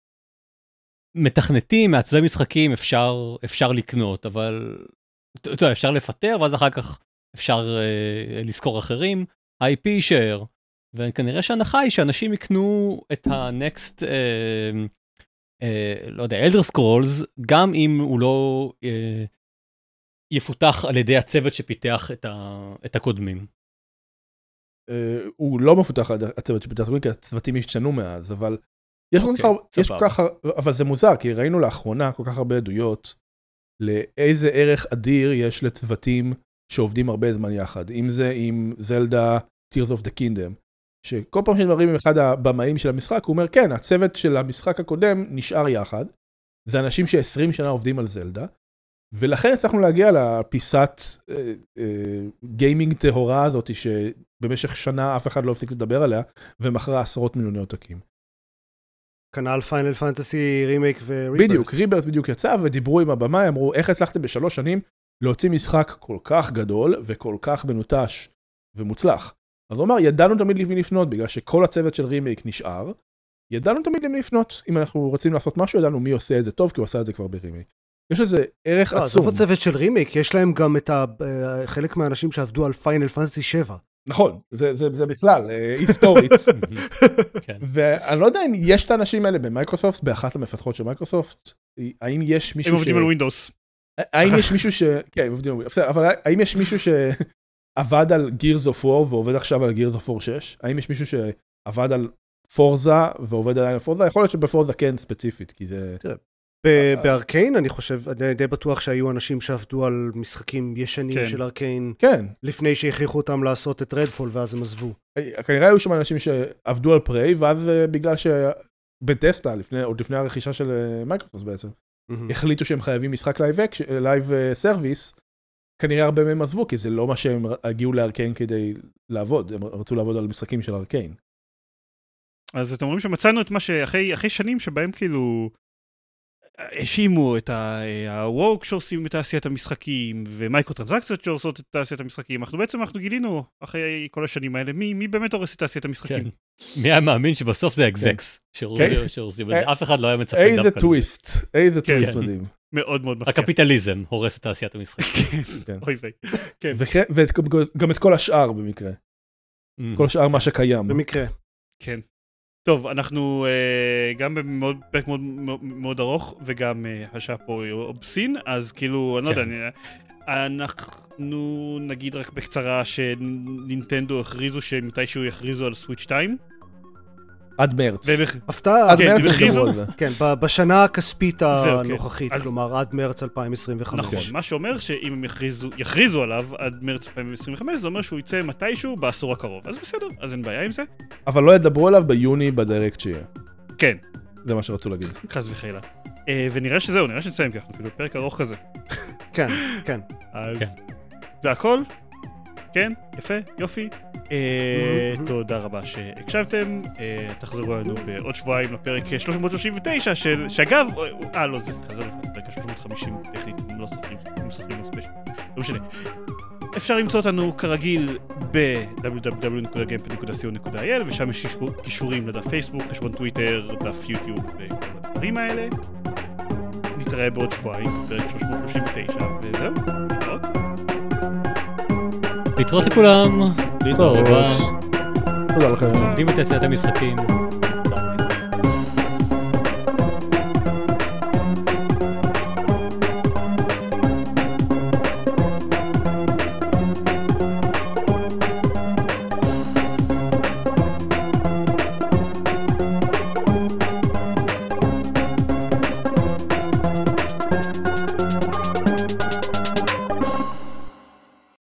מתכנתים, מעצבי משחקים אפשר, אפשר לקנות, אבל אתה יודע, אפשר לפטר, ואז אחר כך אפשר אה, לזכור אחרים, ה-איי פי יישאר. וכנראה שההנחה היא שאנשים יקנו את ה-next, אה, אה, לא יודע, Elder Scrolls, גם אם הוא לא אה, יפותח על ידי הצוות שפיתח את, ה, את הקודמים. אה, הוא לא מפותח על ידי הצוות שפיתח את הקודמים, כי הצוותים השתנו מאז, אבל יש okay, כל כך, יש כל כך, אבל זה מוזר, כי ראינו לאחרונה כל כך הרבה עדויות, לאיזה ערך אדיר יש לצוותים שעובדים הרבה זמן יחד. אם זה עם זלדה, Tears of the Kingdom, שכל פעם שמדברים עם אחד הבמאים של המשחק, הוא אומר, כן, הצוות של המשחק הקודם נשאר יחד, זה אנשים ש-עשרים שנה עובדים על זלדה, ולכן הצלחנו להגיע לפיסת אה, אה, גיימינג טהורה הזאת, שבמשך שנה אף אחד לא הפסיק לדבר עליה, ומכרה עשרות מיליוני עותקים. כנ"ל פיינל פנטסי רימייק וריברס. בדיוק, ריברס בדיוק יצא, ודיברו עם הבמאי, אמרו, איך הצלחתם בשלוש שנים להוציא משחק כל כך גדול, וכל כך מנוטש ומוצלח. אז הוא אמר, ידענו תמיד למי לפנות, בגלל שכל הצוות של רימייק נשאר, ידענו תמיד למי לפנות. אם אנחנו רוצים לעשות משהו, ידענו מי עושה את זה טוב, כי הוא עשה את זה כבר ברימייק. יש לזה ערך עצום. עזוב הצוות של רימייק, יש להם גם את חלק מהאנשים שעבדו על פיינל פנטסי שבע. נכון, זה בכלל, היסטורית. ואני לא יודע אם יש את האנשים האלה במייקרוסופט, באחת המפתחות של מייקרוסופט, האם יש מישהו ש... הם עובדים על ווינדוס. האם יש מישהו ש... כן, הם עובדים על ווינדוס. אבל האם יש מישהו שעבד על Gears of War ועובד עכשיו על Gears of War שש? האם יש מישהו שעבד על פורזה ועובד על פורזה? יכול להיות שבפורזה כן ספציפית, כי זה... תראה. בארקיין, אני חושב, אני די בטוח שהיו אנשים שעבדו על משחקים ישנים של ארקיין, לפני שהכריחו אותם לעשות את רדפול, ואז הם עזבו. כנראה היו שם אנשים שעבדו על פריי, ואז בגלל שבטסטה, עוד לפני הרכישה של מייקרוסופט בעצם, החליטו שהם חייבים משחק לייב סרוויס, כנראה הרבה מהם עזבו, כי זה לא מה שהם הגיעו לארקיין כדי לעבוד, הם רצו לעבוד על משחקים של ארקיין. אז אתם אומרים שמצאנו את מה שאחרי שנים שבהם כאילו... האשימו את ה-Work שעושים את תעשיית המשחקים, ומייקרו-טרנזקציות שעושות את תעשיית המשחקים. אנחנו בעצם, אנחנו גילינו, אחרי כל השנים האלה, מי באמת הורס את תעשיית המשחקים. מי היה מאמין שבסוף זה אקזקס, שעושים את זה. אף אחד לא היה מצפה דווקא. איזה טוויסט, איזה טוויסט מדהים. מאוד מאוד מפתיע. הקפיטליזם הורס את תעשיית המשחקים. אוי ויי. וגם את כל השאר במקרה. כל השאר מה שקיים. במקרה. כן. טוב, אנחנו uh, גם בפרק מאוד, מאוד, מאוד ארוך, וגם uh, השעה פה אובסין, אז כאילו, אני לא יודע, אנחנו נגיד רק בקצרה שנינטנדו הכריזו שמתישהו יכריזו על סוויץ' שתיים. עד מרץ. הפתעה. עד מרץ הכריזו. כן, בשנה הכספית הנוכחית, כלומר עד מרץ אלפיים עשרים וחמש. נכון, מה שאומר שאם הם יכריזו עליו עד מרץ אלפיים עשרים וחמש, זה אומר שהוא יצא מתישהו בעשור הקרוב. אז בסדר, אז אין בעיה עם זה. אבל לא ידברו עליו ביוני בדיירקט שיהיה. כן. זה מה שרצו להגיד. חס וחלילה. ונראה שזהו, נראה שנסיים, כי אנחנו כאילו פרק ארוך כזה. כן, כן. אז זה הכל. כן, יפה, יופי. תודה רבה שהקשבתם. תחזרו לנו בעוד שבועיים לפרק שלוש מאות שלושים ותשע, שאגב, אה לא, זה סליחה, זה לא נכון, פרק שלוש מאות וחמישים טכנית, לא סופרים, לא סופרים, לא ספיישל, לא משנה. אפשר למצוא אותנו כרגיל ב-דאבליו דאבליו דאבליו נקודה גיימפד נקודה סי או נקודה איי אל, ושם יש קישורים לדף פייסבוק, חשבון טוויטר, דף יוטיוב וכל הדברים האלה. נתראה בעוד שבועיים, פרק שלוש מאות שלושים ותשע, וזהו, נתראות. להתראות לכולם. להתראות. תודה רבה. תודה לכם. עובדים בתעשיית המשחקים.